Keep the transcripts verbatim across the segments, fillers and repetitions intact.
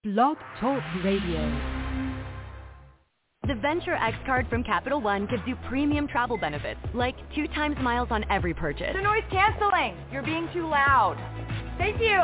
Blog Talk Radio. The Venture X card from Capital One gives you premium travel benefits, like two times miles on every purchase. The noise canceling! You're being too loud. Thank you!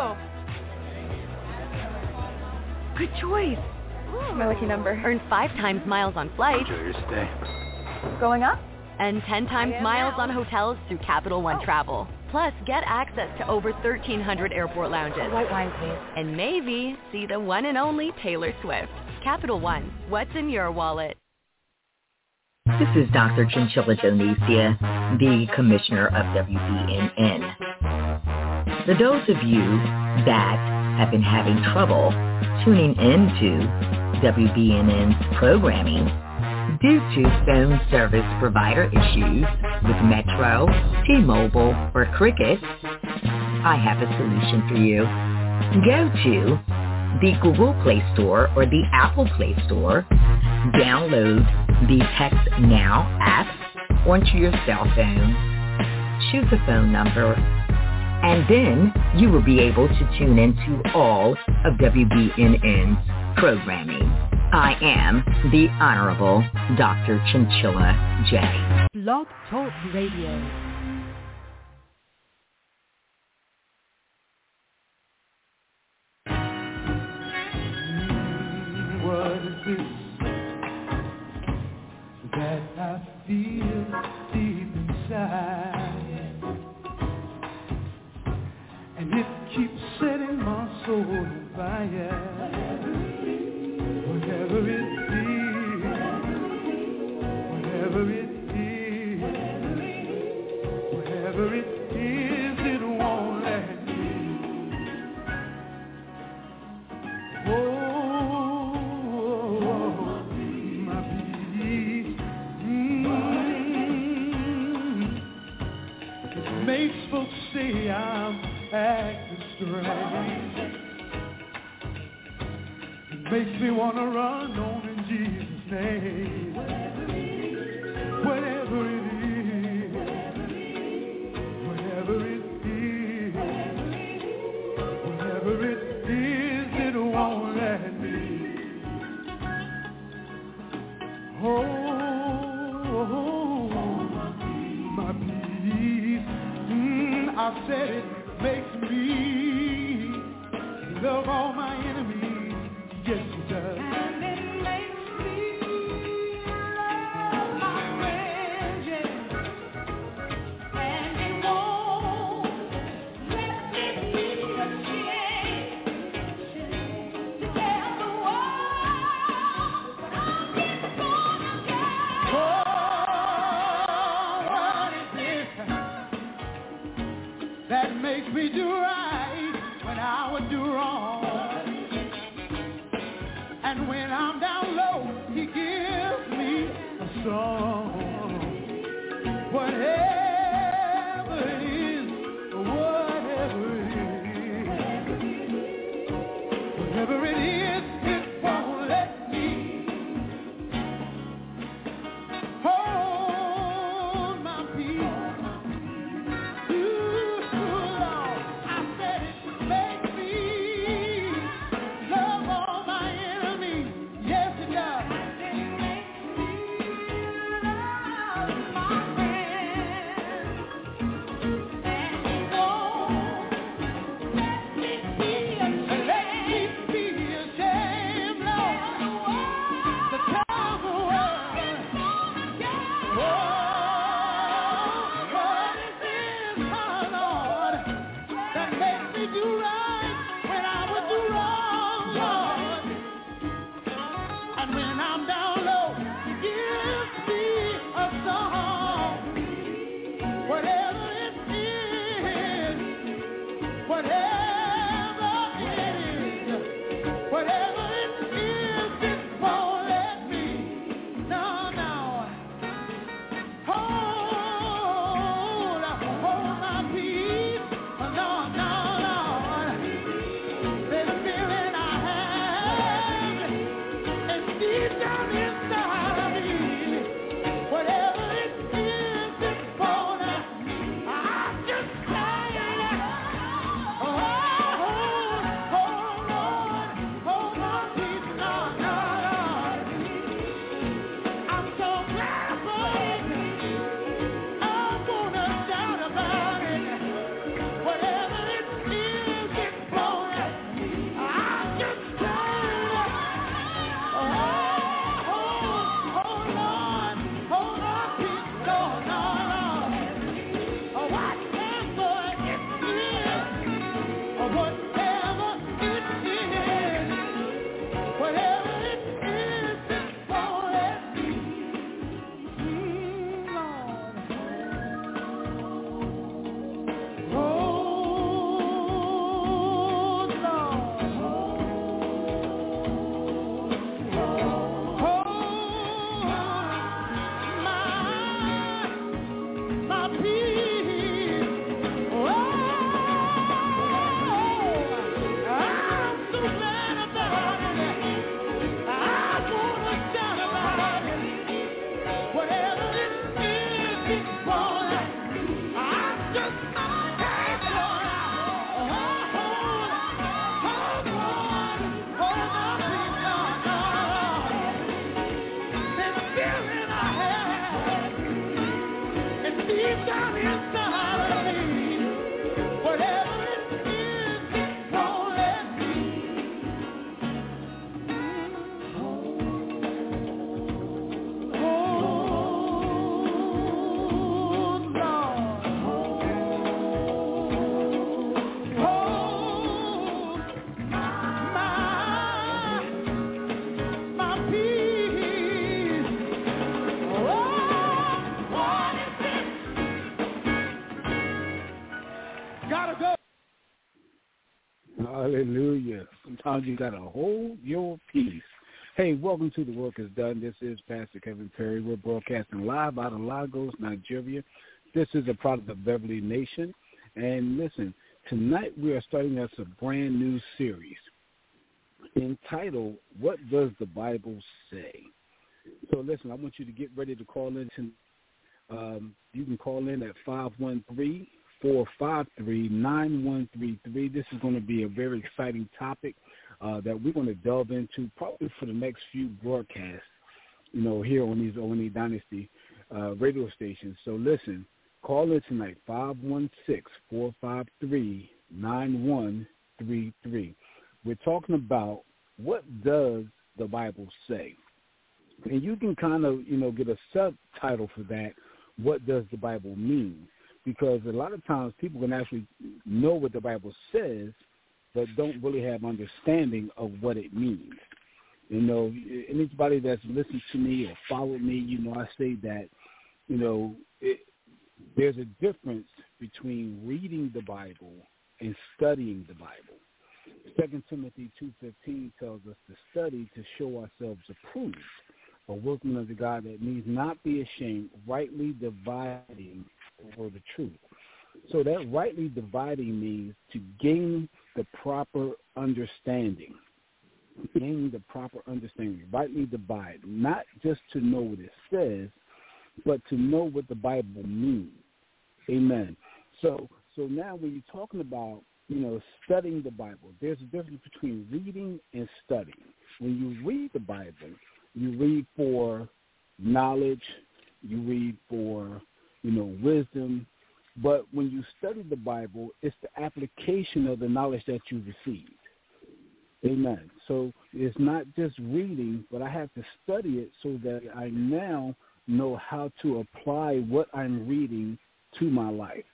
Good choice. Ooh, my lucky number. Earn five times miles on flights. Enjoy your stay. Going up? And ten times miles now. on hotels through Capital One oh. Travel. Plus, get access to over thirteen hundred airport lounges. White wine, please. And maybe see the one and only Taylor Swift. Capital One, what's in your wallet? This is Doctor Chinchilla Donesia, the Commissioner of W B N N. For those of you that have been having trouble tuning into W B N N's programming due to phone service provider issues with Metro, T-Mobile, or Cricket, I have a solution for you. Go to the Google Play Store or the Apple Play Store, download the Text Now app onto your cell phone, choose a phone number, and then you will be able to tune into all of W B N N's programming. I am the Honorable Doctor Chinchilla J. Blog Talk Radio. That I feel deep inside, and it keeps setting my soul on fire. Whatever it is, whatever it is, whatever it is, it won't let me. Oh. Makes folks say I'm acting strange. It makes me want to run on in Jesus' name. Whatever it is, whatever it is, whatever it is, it won't let me. Oh, my peace. I said it makes me love all my enemies. Yes, it does. And it makes me love my friends, yeah. And it won't let me be ashamed to tell the world what I'm just gonna get. Oh, what is this that makes me do right when I would do wrong? And when I'm down low, he gives me a song. Whatever it is, whatever it is, whatever it is, it won't let me hold my peace. Ooh, Lord, I said it makes me love all my enemies. Yes, it does. It makes me love my friends. And it won't let me be ashamed. Let me be Hallelujah. Sometimes you got to hold your peace. Hey, welcome to The Work Is Done. This is Pastor Kevin Perry. We're broadcasting live out of Lagos, Nigeria. This is a product of Beverly Nation. And listen, tonight we are starting us a brand new series entitled, What Does the Bible Say? So listen, I want you to get ready to call in. To, um, you can call in at five one three, four five three, nine one three three. This is going to be a very exciting topic uh, that we're going to delve into probably for the next few broadcasts, you know, here on these O and E Dynasty uh, radio stations. So listen, call in tonight, five one six, four five three, nine one three three. We're talking about what does the Bible say? And you can kind of, you know, get a subtitle for that, what does the Bible mean? Because a lot of times people can actually know what the Bible says, but don't really have understanding of what it means. You know, anybody that's listened to me or followed me, you know, I say that, you know, it, there's a difference between reading the Bible and studying the Bible. Second Timothy two fifteen tells us to study to show ourselves approved, a workman of the God that needs not be ashamed, rightly dividing for the truth. So that rightly dividing means to gain the proper understanding. Gain the proper understanding, rightly divide, not just to know what it says, but to know what the Bible means. Amen. So so now when you're talking about, you know, studying the Bible, there's a difference between reading and studying. When you read the Bible, you read for knowledge, you read for, you know, wisdom. But when you study the Bible, it's the application of the knowledge that you received. Amen. So it's not just reading, but I have to study it so that I now know how to apply what I'm reading to my life.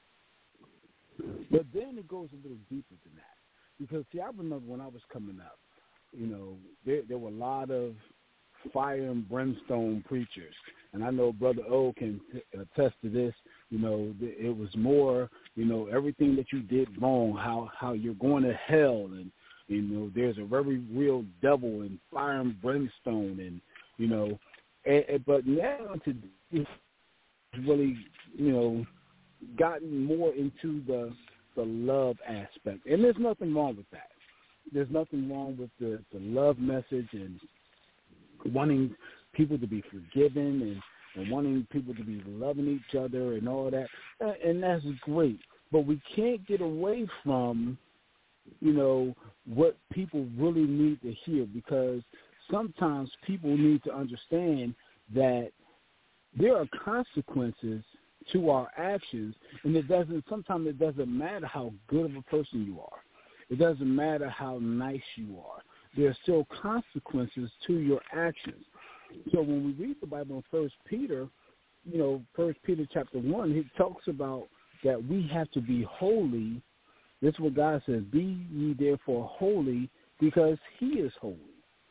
But then it goes a little deeper than that. Because, see, I remember when I was coming up, you know, there, there were a lot of fire and brimstone preachers. And I know Brother O can t- attest to this. You know, it was more, you know, everything that you did wrong, how, how you're going to hell. And, you know, there's a very real devil and fire and brimstone. And, you know, and, and, but now to really, you know, gotten more into the the love aspect. And there's nothing wrong with that. There's nothing wrong with the, the love message and wanting people to be forgiven and, and wanting people to be loving each other and all that. And, and that's great. But we can't get away from, you know, what people really need to hear, because sometimes people need to understand that there are consequences to our actions, and it doesn't. Sometimes it doesn't matter how good of a person you are. It doesn't matter how nice you are. There are still consequences to your actions. So when we read the Bible in First Peter, you know, First Peter chapter one, it talks about that we have to be holy. This is what God says: "Be ye therefore holy, because He is holy."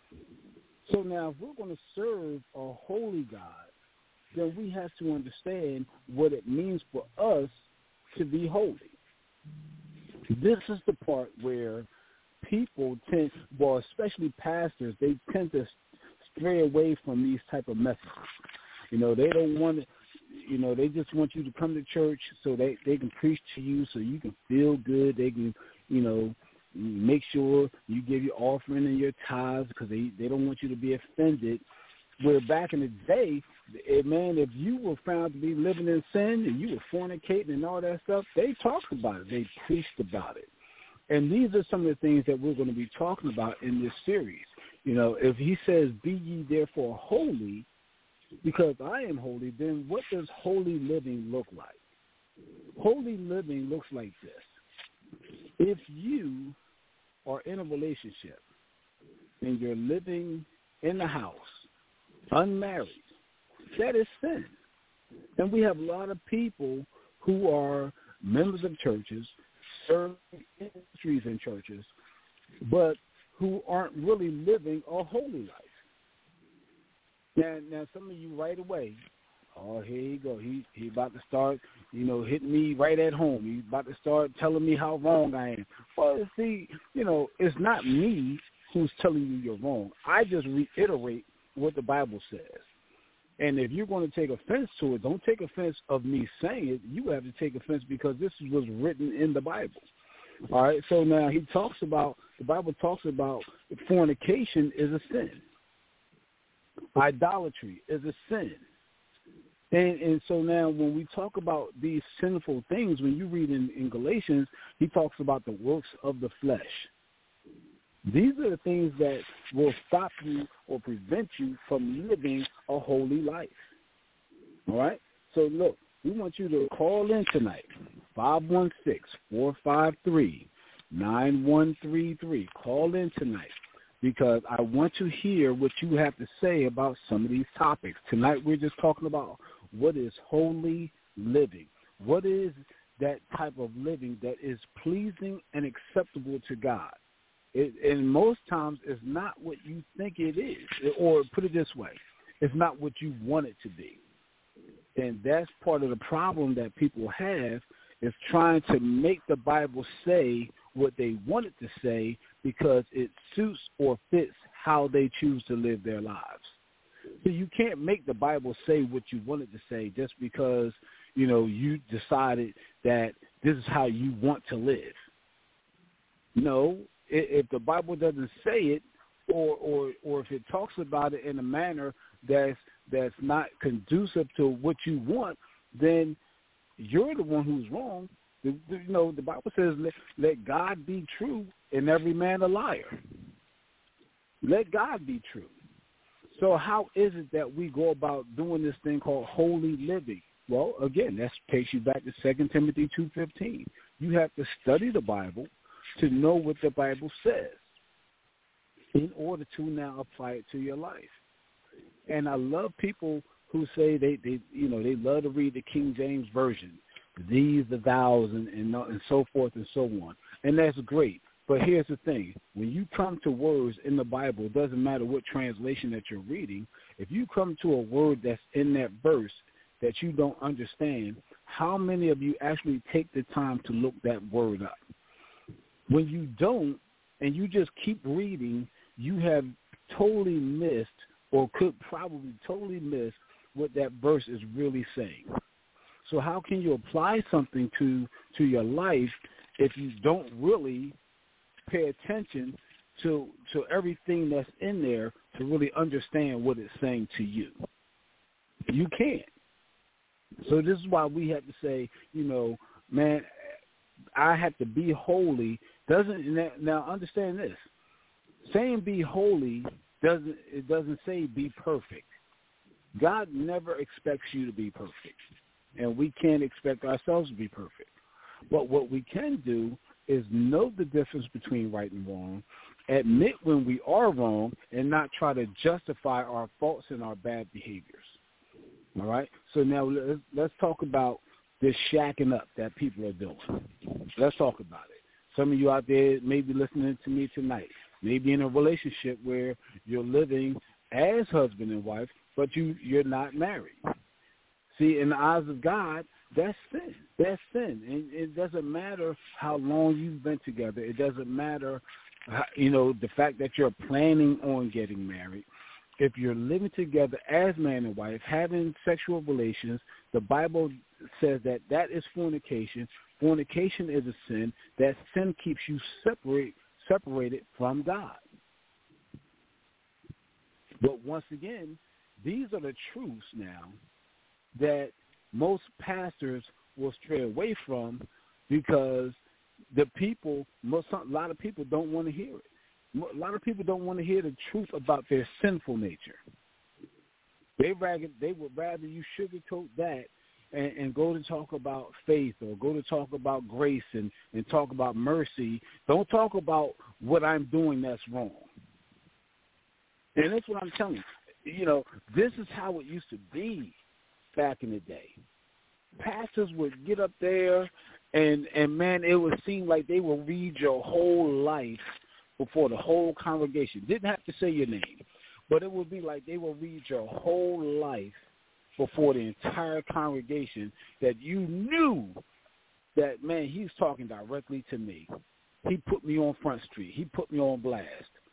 So now, if we're going to serve a holy God, then we have to understand what it means for us to be holy. This is the part where people tend, well, especially pastors, they tend to stray away from these type of messages. You know, they don't want to, you know, they just want you to come to church so they, they can preach to you so you can feel good. They can, you know, make sure you give your offering and your tithes because they, they don't want you to be offended. Where back in the day, man, if you were found to be living in sin and you were fornicating and all that stuff, they talked about it. They preached about it. And these are some of the things that we're going to be talking about in this series. You know, if he says, "Be ye therefore holy, because I am holy," then what does holy living look like? Holy living looks like this. If you are in a relationship and you're living in the house, unmarried, that is sin. And we have a lot of people who are members of churches, serve ministries in churches, but who aren't really living a holy life. Now, now some of you right away Oh, here you go. He he about to start, you know, hitting me right at home. He's about to start telling me how wrong I am. Well, see, you know, it's not me who's telling you you're wrong. I just reiterate what the Bible says. And if you're going to take offense to it, don't take offense of me saying it. You have to take offense because this was written in the Bible. All right, so now he talks about, the Bible talks about fornication is a sin. Idolatry is a sin. And, and so now when we talk about these sinful things, when you read in, in Galatians, he talks about the works of the flesh. These are the things that will stop you or prevent you from living a holy life. All right? So, look, we want you to call in tonight, five one six, four five three, nine one three three. Call in tonight because I want to hear what you have to say about some of these topics. Tonight we're just talking about what is holy living. What is that type of living that is pleasing and acceptable to God? It, and most times it's not what you think it is, or put it this way, it's not what you want it to be. And that's part of the problem that people have is trying to make the Bible say what they want it to say because it suits or fits how they choose to live their lives. So you can't make the Bible say what you want it to say just because, you know, you decided that this is how you want to live. No, if the Bible doesn't say it, or, or, or if it talks about it in a manner that's that's not conducive to what you want, then you're the one who's wrong. The, the, you know, the Bible says, let, let God be true and every man a liar. Let God be true. So how is it that we go about doing this thing called holy living? Well, again, that takes you back to Second Timothy two fifteen. You have to study the Bible to know what the Bible says in order to now apply it to your life. And I love people who say they, they you know, they love to read the King James Version, these, the thous, and, and, and so forth and so on. And that's great. But here's the thing. When you come to words in the Bible, it doesn't matter what translation that you're reading, if you come to a word that's in that verse that you don't understand, how many of you actually take the time to look that word up? When you don't, and you just keep reading, you have totally missed or could probably totally miss what that verse is really saying. So how can you apply something to, to your life if you don't really pay attention to to everything that's in there to really understand what it's saying to you? You can't. So this is why we have to say, you know, man, I have to be holy. Doesn't now understand this? Saying be holy doesn't it doesn't say be perfect. God never expects you to be perfect, and we can't expect ourselves to be perfect. But what we can do is know the difference between right and wrong, admit when we are wrong, and not try to justify our faults and our bad behaviors. All right? So now let's, let's talk about this shacking up that people are doing. Let's talk about it. Some of you out there may be listening to me tonight, maybe in a relationship where you're living as husband and wife, but you, you're not married. See, in the eyes of God, that's sin. That's sin. And it doesn't matter how long you've been together. It doesn't matter, how, you know, the fact that you're planning on getting married. If you're living together as man and wife, having sexual relations, the Bible says that that is fornication. Fornication is a sin. That sin keeps you separate, separated from God. But once again, these are the truths now that most pastors will stray away from because the people, most, a lot of people don't want to hear it. A lot of people don't want to hear the truth about their sinful nature. They rather, they would rather you sugarcoat that and, and go to talk about faith or go to talk about grace and, and talk about mercy. Don't talk about what I'm doing that's wrong. And that's what I'm telling you. You know, this is how it used to be back in the day. Pastors would get up there and, and man, it would seem like they will read your whole life before the whole congregation. Didn't have to say your name, but it would be like they will read your whole life before the entire congregation that you knew that, man, he's talking directly to me. He put me on Front Street. He put me on blast.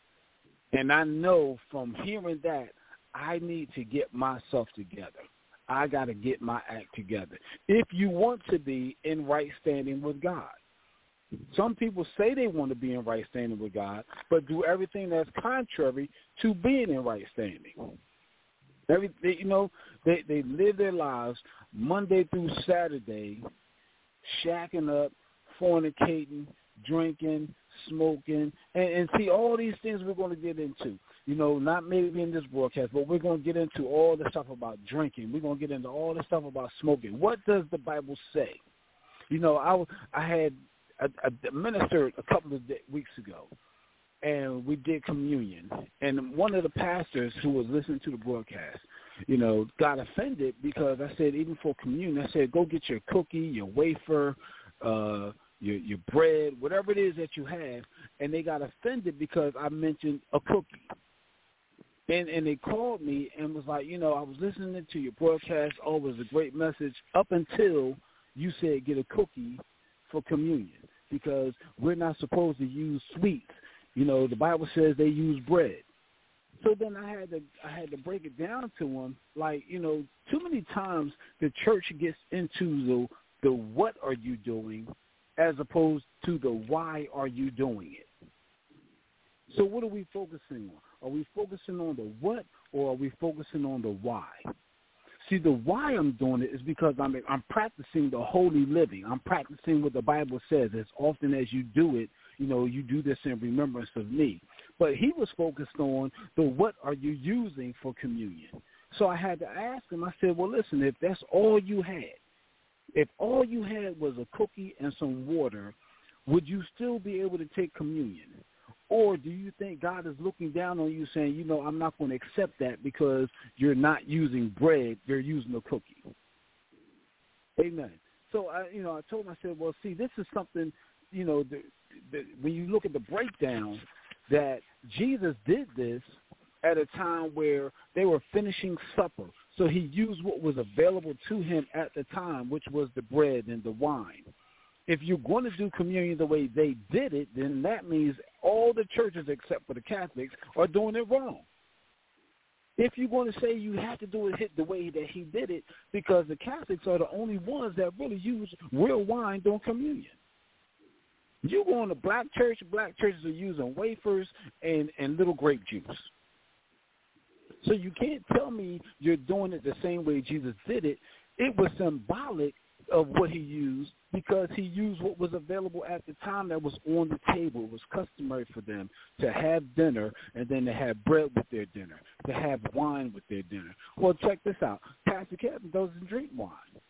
And I know from hearing that, I need to get myself together. I got to get my act together. If you want to be in right standing with God. Some people say they want to be in right standing with God, but do everything that's contrary to being in right standing. Every, they, you know, they, they live their lives Monday through Saturday, shacking up, fornicating, drinking, smoking, and, and see all these things we're going to get into. You know, not maybe in this broadcast, but we're going to get into all the stuff about drinking. We're going to get into all the stuff about smoking. What does the Bible say? You know, I, I had a, a ministered a couple of weeks ago, and we did communion. And one of the pastors who was listening to the broadcast, you know, got offended because I said, even for communion, I said, go get your cookie, your wafer, uh, your, your bread, whatever it is that you have. And they got offended because I mentioned a cookie. And and they called me and was like, you know, I was listening to your broadcast. Oh, it was a great message up until you said get a cookie for communion because we're not supposed to use sweets. You know, the Bible says they use bread. So then I had to I had to break it down to them, like, you know, too many times the church gets into the the what are you doing as opposed to the why are you doing it. So what are we focusing on? Are we focusing on the what or are we focusing on the why? See, the why I'm doing it is because I'm I'm practicing the holy living. I'm practicing what the Bible says. As often as you do it, you know, you do this in remembrance of me. But he was focused on the what are you using for communion. So I had to ask him, I said, well, listen, if that's all you had, if all you had was a cookie and some water, would you still be able to take communion? Or do you think God is looking down on you saying, you know, I'm not going to accept that because you're not using bread, you're using a cookie? Amen. So, I, you know, I told him, I said, well, see, this is something, you know, the, the, when you look at the breakdown, that Jesus did this at a time where they were finishing supper. So he used what was available to him at the time, which was the bread and the wine. If you're going to do communion the way they did it, then that means all the churches except for the Catholics are doing it wrong. If you're going to say you have to do it the way that he did it, because the Catholics are the only ones that really use real wine during communion. You go in a black church, black churches are using wafers and, and little grape juice. So you can't tell me you're doing it the same way Jesus did it. It was symbolic of what he used because he used what was available at the time that was on the table. It was customary for them to have dinner and then to have bread with their dinner, to have wine with their dinner. Well, check this out. Pastor Kevin doesn't drink wine.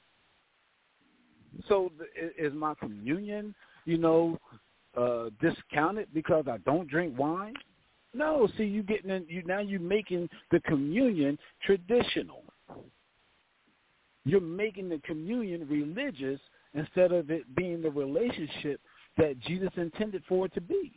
So is my communion, you know, uh, discounted because I don't drink wine? No. See, you getting in, you now you're making the communion traditional. You're making the communion religious instead of it being the relationship that Jesus intended for it to be.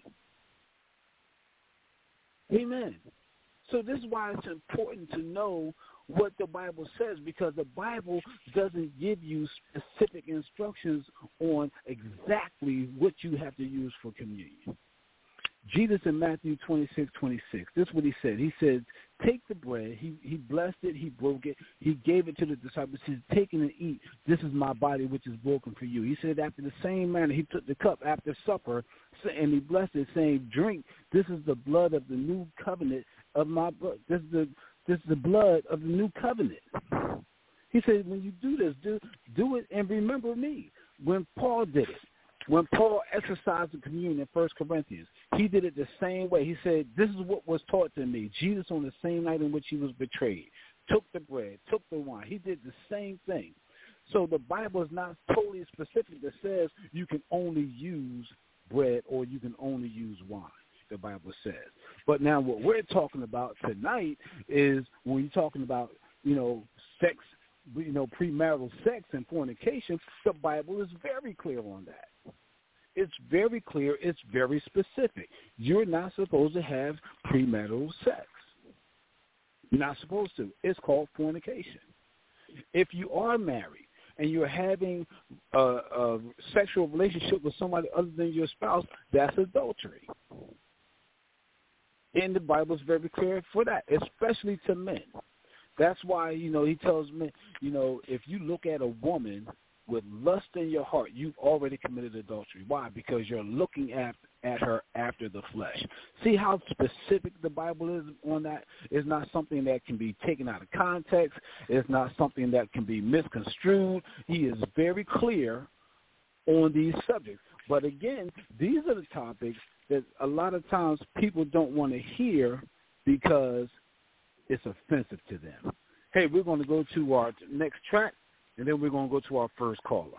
Amen. So this is why it's important to know what the Bible says, because the Bible doesn't give you specific instructions on exactly what you have to use for communion. Jesus in Matthew twenty-six twenty-six, this is what he said. He said, take the bread. He he blessed it. He broke it. He gave it to the disciples. He said, take it and eat. This is my body, which is broken for you. He said, after the same manner, he took the cup after supper, and he blessed it, saying, drink. This is the blood of the new covenant of my blood. This is the this is the blood of the new covenant. He said, when you do this, do do it and remember me. When Paul did it, when Paul exercised the communion in First Corinthians, he did it the same way. He said, this is what was taught to me. Jesus, on the same night in which he was betrayed, took the bread, took the wine. He did the same thing. So the Bible is not totally specific that says you can only use bread or you can only use wine, the Bible says. But now what we're talking about tonight is when you're talking about, you know, sex, you know, premarital sex and fornication, the Bible is very clear on that. It's very clear. It's very specific. You're not supposed to have premarital sex. You're not supposed to. It's called fornication. If you are married and you're having a, a sexual relationship with somebody other than your spouse, that's adultery. And the Bible is very clear for that, especially to men. That's why, you know, he tells men, you know, if you look at a woman with lust in your heart, you've already committed adultery. Why? Because you're looking at at her after the flesh. See how specific the Bible is on that? It's not something that can be taken out of context. It's not something that can be misconstrued. He is very clear on these subjects. But again, these are the topics that a lot of times people don't want to hear because it's offensive to them. Hey, we're going to go to our next track, and then we're going to go to our first caller.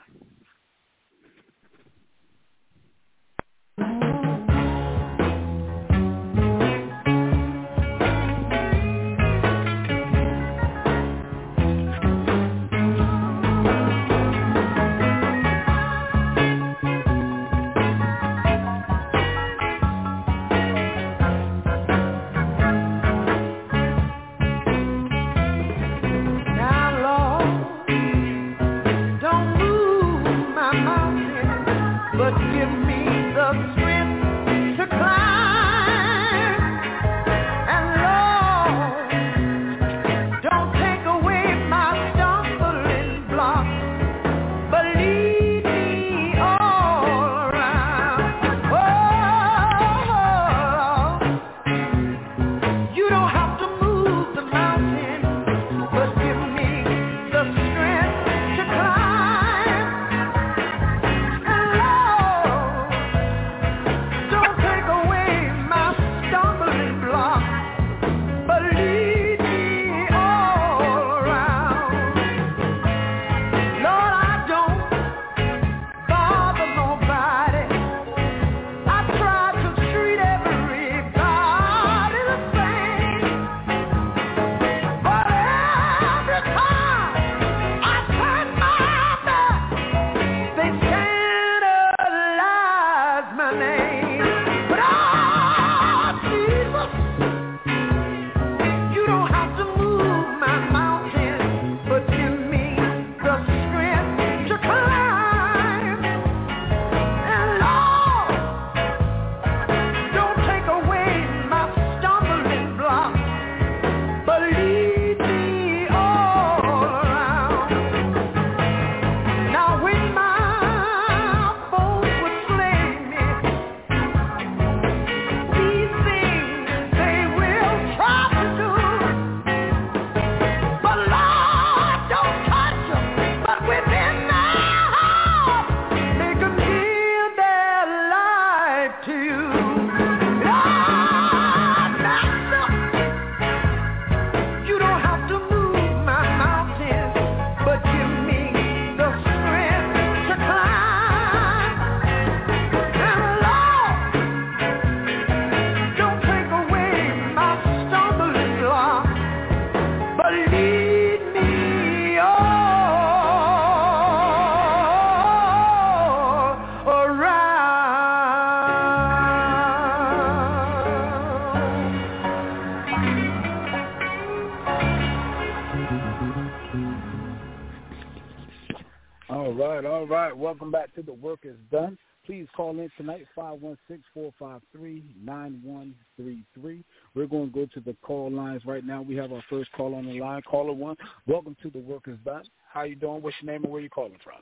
Welcome back to The Work Is Done. Please call in tonight, five one six, four five three, nine one three three. We're going to go to the call lines right now. We have our first call on the line. Caller one, welcome to The Work Is Done. How you doing? What's your name and where you calling from?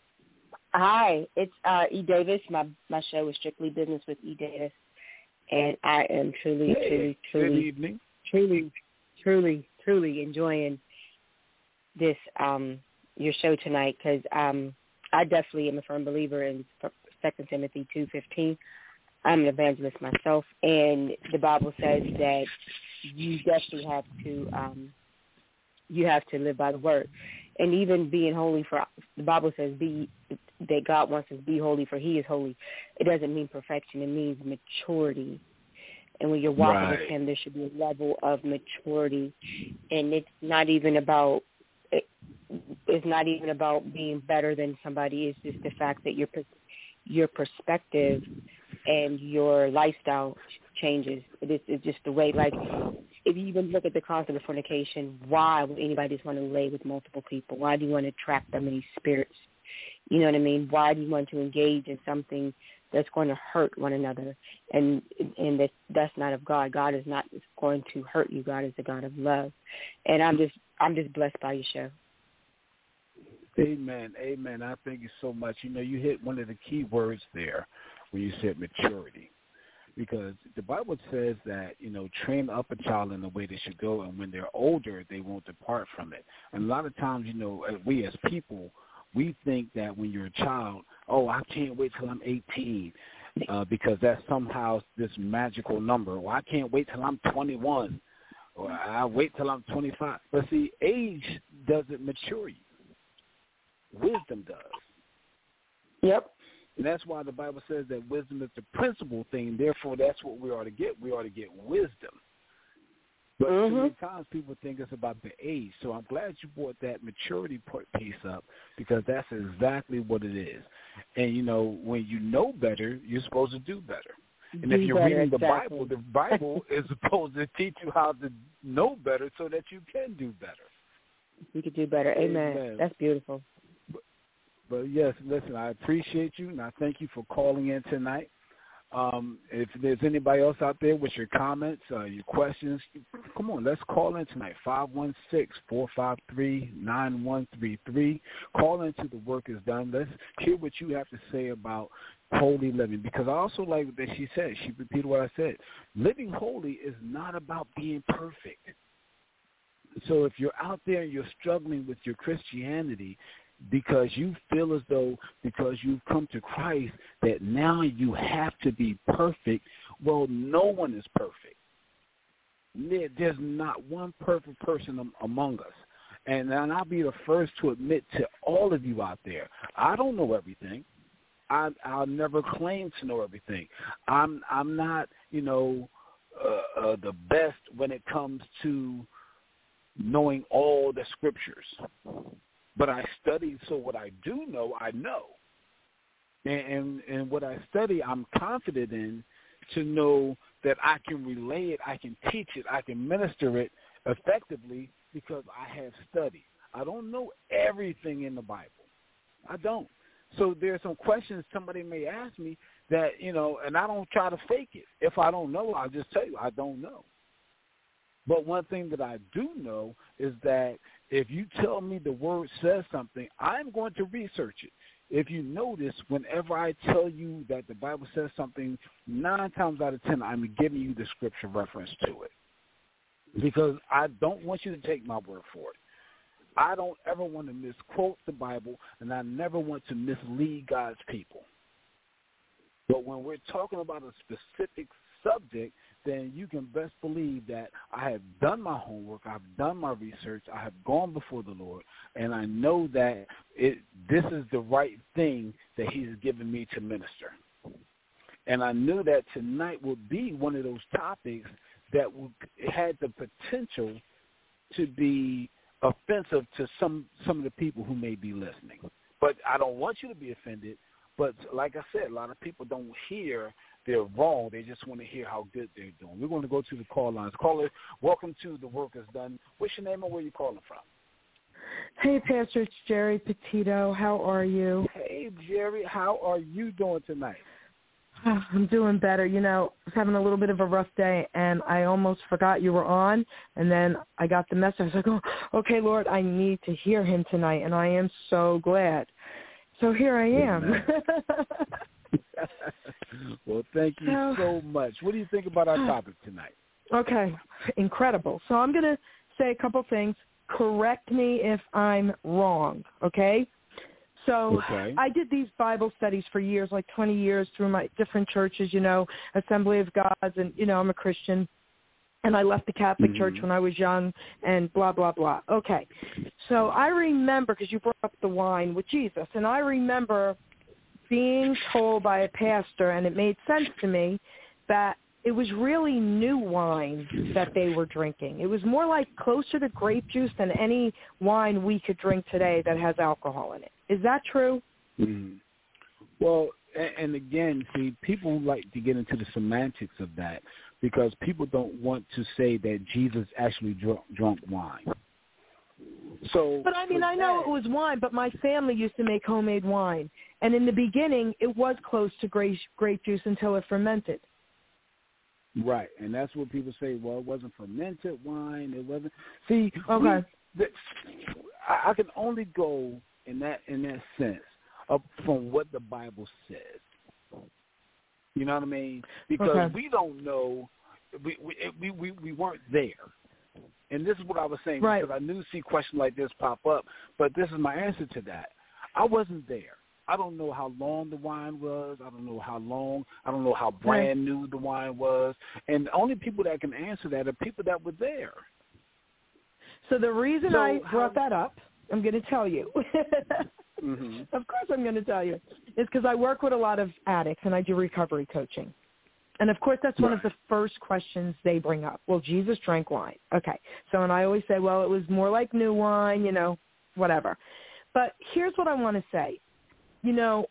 Hi, it's uh, E. Davis. My my show is Strictly Business with E. Davis, and I am truly, hey, truly, truly, good evening. truly, truly, truly enjoying this um, your show tonight because um, I definitely am a firm believer in Second Timothy two fifteen. I'm an evangelist myself, and the Bible says that you definitely have to um, you have to live by the word, and even being holy. For the Bible says be that God wants us to be holy, for He is holy. It doesn't mean perfection; it means maturity. And when you're walking right. with Him, there should be a level of maturity, and it's not even about. It, it's not even about being better than somebody. It's just the fact that your your perspective and your lifestyle changes. It is, it's just the way, like, if you even look at the concept of fornication, why would anybody just want to lay with multiple people? Why do you want to attract that many spirits? You know what I mean? Why do you want to engage in something that's going to hurt one another? And and that that's not of God. God is not going to hurt you. God is the God of love. And I'm just I'm just blessed by your show. Amen. Amen. I thank you so much. You know, you hit one of the key words there when you said maturity. Because the Bible says that, you know, train up a child in the way they should go, and when they're older, they won't depart from it. And a lot of times, you know, we as people, we think that when you're a child, oh, I can't wait till I'm eighteen uh, because that's somehow this magical number. Or I can't wait till I'm twenty-one, or I'll wait till I'm twenty-five. But see, age doesn't mature you. Wisdom does. Yep. And that's why the Bible says that wisdom is the principal thing. Therefore, that's what we ought to get. We ought to get wisdom. But mm-hmm. too many times people think it's about the age. So I'm glad you brought that maturity piece up, because that's exactly what it is. And, you know, when you know better, you're supposed to do better. And do if you're better, reading the exactly. Bible, the Bible is supposed to teach you how to know better so that you can do better. You can do better. Amen. Amen. That's beautiful. But, yes, listen, I appreciate you, and I thank you for calling in tonight. Um, if there's anybody else out there with your comments, uh, your questions, come on, let's call in tonight, five one six, four five three, nine one three three. Call into The Work Is Done. Let's hear what you have to say about holy living, because I also like that she said, she repeated what I said. Living holy is not about being perfect. So if you're out there and you're struggling with your Christianity, because you feel as though because you've come to Christ that now you have to be perfect, well, no one is perfect. There's not one perfect person among us. And, and I'll be the first to admit to all of you out there, I don't know everything. I, I'll never claim to know everything. I'm, I'm not, you know, uh, uh, the best when it comes to knowing all the scriptures. But I study, so what I do know, I know. And, and and what I study, I'm confident in to know that I can relay it, I can teach it, I can minister it effectively because I have studied. I don't know everything in the Bible. I don't. So there's some questions somebody may ask me that, you know, and I don't try to fake it. If I don't know, I'll just tell you I don't know. But one thing that I do know is that if you tell me the word says something, I'm going to research it. If you notice, whenever I tell you that the Bible says something, nine times out of ten, I'm giving you the scripture reference to it. Because I don't want you to take my word for it. I don't ever want to misquote the Bible, and I never want to mislead God's people. But when we're talking about a specific subject, then you can best believe that I have done my homework, I've done my research, I have gone before the Lord, and I know that it, this is the right thing that he's given me to minister. And I knew that tonight would be one of those topics that would, had the potential to be offensive to some, some of the people who may be listening. But I don't want you to be offended. But like I said, a lot of people don't hear they're wrong. They just want to hear how good they're doing. We're going to go to the call lines. Caller, welcome to The Work Is Done. What's your name and where are you calling from? Hey, Pastor, it's Jerry Petito. How are you? Hey, Jerry. How are you doing tonight? I'm doing better. You know, I was having a little bit of a rough day, and I almost forgot you were on, and then I got the message. I was like, oh, okay, Lord, I need to hear him tonight, and I am so glad. So here I am. Well, thank you so, so much. What do you think about our topic tonight? Okay, incredible. So I'm going to say a couple things. Correct me if I'm wrong, okay? So okay. I did these Bible studies for years, like twenty years through my different churches, you know, Assembly of God, and, you know, I'm a Christian. And I left the Catholic mm-hmm. Church when I was young and blah, blah, blah. Okay. So I remember, because you brought up the wine with Jesus, and I remember being told by a pastor, and it made sense to me, that it was really new wine that they were drinking. It was more like closer to grape juice than any wine we could drink today that has alcohol in it. Is that true? Mm-hmm. Well, and again, see, people like to get into the semantics of that. because people don't want to say that Jesus actually drunk, drunk wine. So, but I mean, I know that, it was wine, but my family used to make homemade wine, and in the beginning, it was close to grape, grape juice until it fermented. Right, and that's what people say. Well, it wasn't fermented wine. It wasn't. See, okay. we, the, I, I can only go in that in that sense of from what the Bible says. You know what I mean? Because okay. we don't know. We we, we we weren't there, and this is what I was saying. Right. Because I knew to see questions like this pop up, but this is my answer to that. I wasn't there. I don't know how long the wine was. I don't know how long. I don't know how brand new the wine was. And the only people that can answer that are people that were there. So the reason so I brought how, that up, I'm going to tell you. mm-hmm. Of course I'm going to tell you. Is because I work with a lot of addicts, and I do recovery coaching. And, of course, that's right. one of the first questions they bring up. Well, Jesus drank wine. Okay. So, and I always say, well, it was more like new wine, you know, whatever. But here's what I want to say. You know,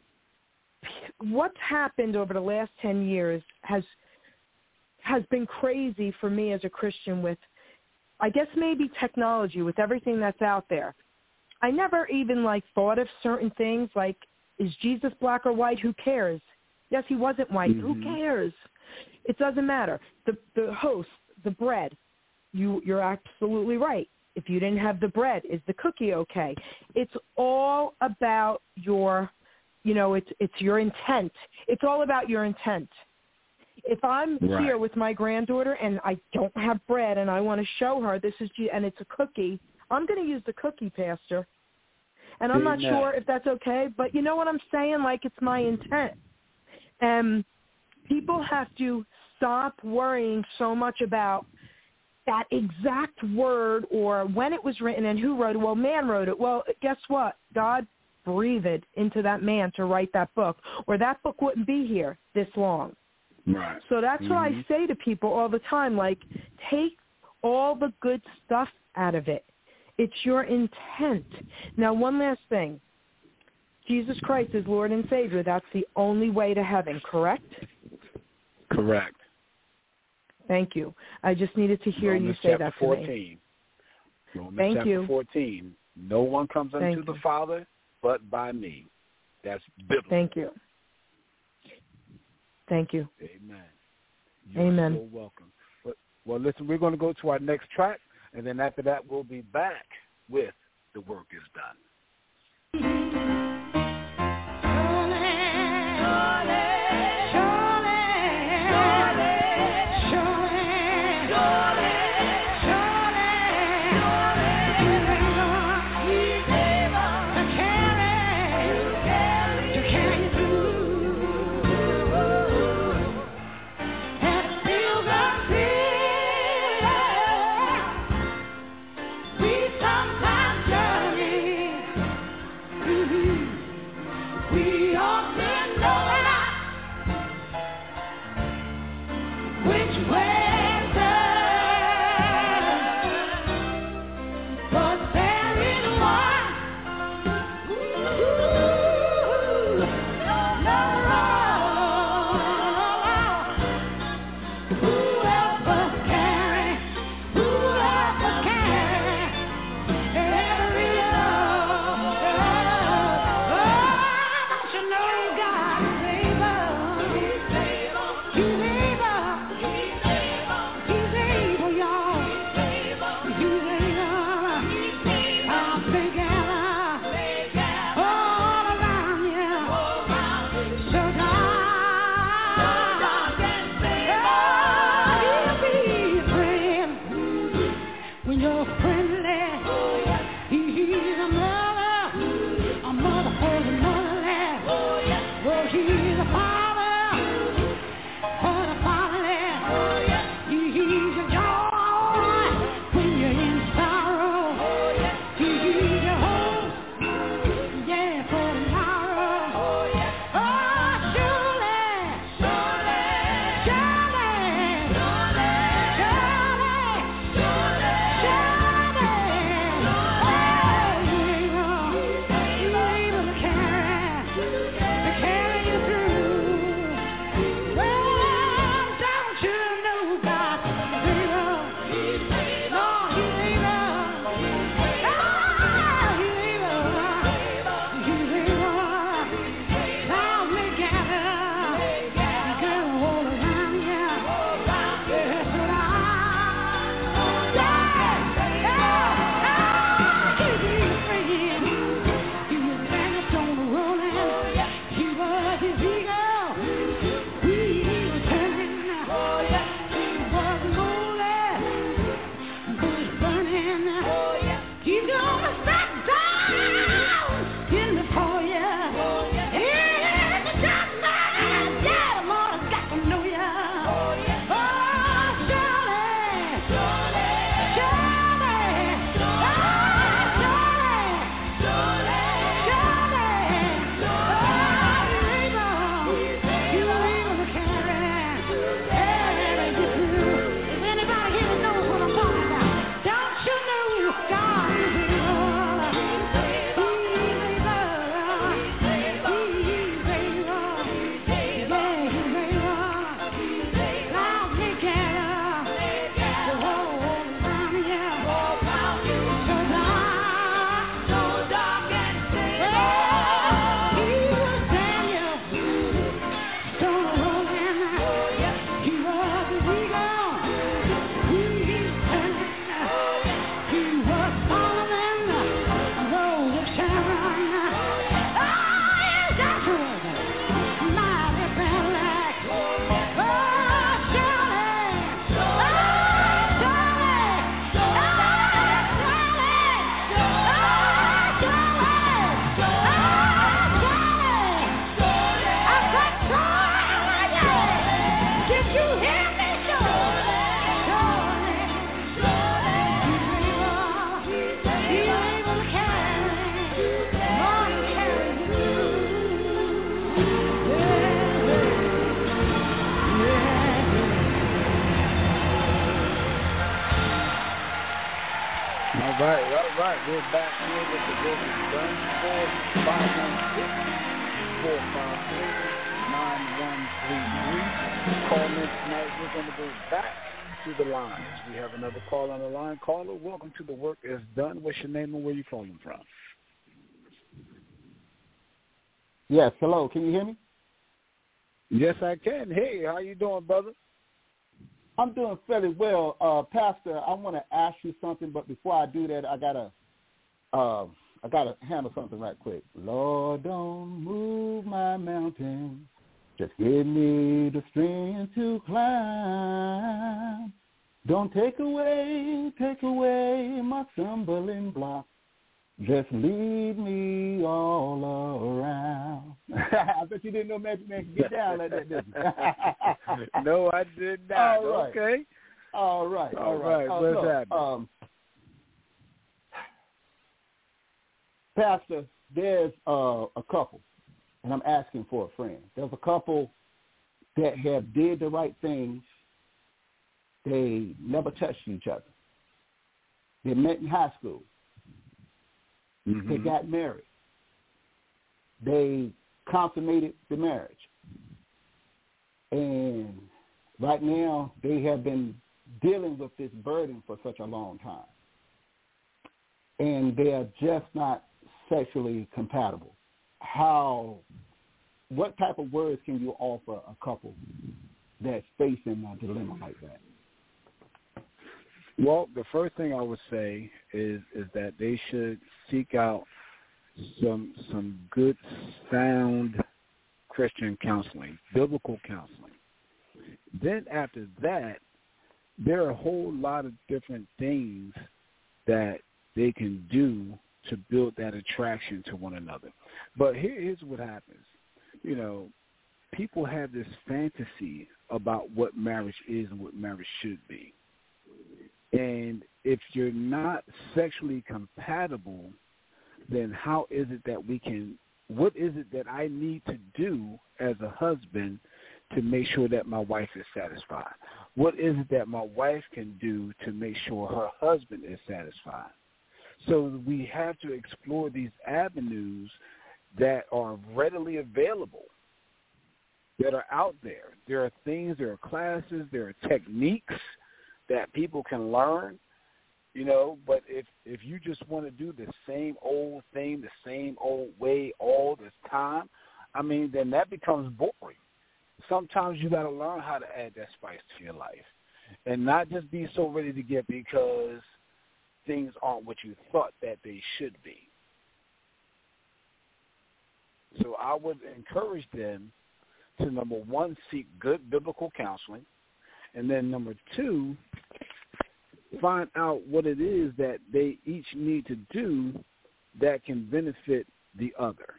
what's happened over the last ten years has has been crazy for me as a Christian with, I guess maybe technology, with everything that's out there. I never even, like, thought of certain things like, is Jesus black or white? Who cares? Yes, he wasn't white. Mm-hmm. Who cares? It doesn't matter. The the host, the bread, you, you're absolutely right. If you didn't have the bread, is the cookie okay? It's all about your, you know, it's it's your intent. It's all about your intent. If I'm right. here with my granddaughter and I don't have bread and I want to show her this is, and it's a cookie, I'm going to use the cookie, Pastor. And I'm Amen. not sure if that's okay, but you know what I'm saying? Like, it's my intent. And people have to stop worrying so much about that exact word or when it was written and who wrote it. Well, man wrote it. Well, guess what? God breathed into that man to write that book, or that book wouldn't be here this long. Right. So that's mm-hmm. what I say to people all the time, like, take all the good stuff out of it. It's your intent. Now, one last thing. Jesus Christ is Lord and Savior. That's the only way to heaven, correct? Correct. Thank you. I just needed to hear Romans you say chapter that to fourteen. me. Romans Thank chapter you. fourteen. No one comes unto Thank the you. Father but by me. That's biblical. Thank you. Thank you. Amen. You're Amen. so welcome. But, well, listen, we're going to go to our next track, and then after that, we'll be back with The Work Is Done. We sometimes journey All right, all right. We're back here with the Work is Done. four five one six, four five eight, nine one three three. Call in tonight. We're going to go back to the lines. We have another call on the line. Caller, welcome to the Work is Done. What's your name and where you calling from? Yes, hello. Can you hear me? Yes, I can. Hey, how you doing, brother? I'm doing fairly well. Uh, Pastor, I want to ask you something, but before I do that, I gotta, uh, I gotta handle something right quick. Lord, don't move my mountain. Just give me the strength to climb. Don't take away, take away my stumbling block. Just lead me all around. I bet you didn't know Magic Man could get down like that, did you? No, I did not. All right. Okay. All right. All, all right. right. Uh, What's look, happening? Um, Pastor, there's uh, a couple, and I'm asking for a friend. There's a couple that have did the right things. They never touched each other. They met in high school. Mm-hmm. They got married. They consummated the marriage. And right now, they have been dealing with this burden for such a long time. And they are just not sexually compatible. How, what type of words can you offer a couple that's facing a dilemma like that? Well, the first thing I would say is is that they should seek out some some good, sound Christian counseling, biblical counseling. Then after that, there are a whole lot of different things that they can do to build that attraction to one another. But here, here's what happens. You know, people have this fantasy about what marriage is and what marriage should be. And if you're not sexually compatible, then how is it that we can, what is it that I need to do as a husband to make sure that my wife is satisfied? What is it that my wife can do to make sure her husband is satisfied? So we have to explore these avenues that are readily available, that are out there. There are things, there are classes, there are techniques that people can learn, you know, but if if you just want to do the same old thing, the same old way all this time, I mean, then that becomes boring. Sometimes you got to learn how to add that spice to your life and not just be so ready to get because things aren't what you thought that they should be. So I would encourage them to, number one, seek good biblical counseling, and then number two, find out what it is that they each need to do that can benefit the other.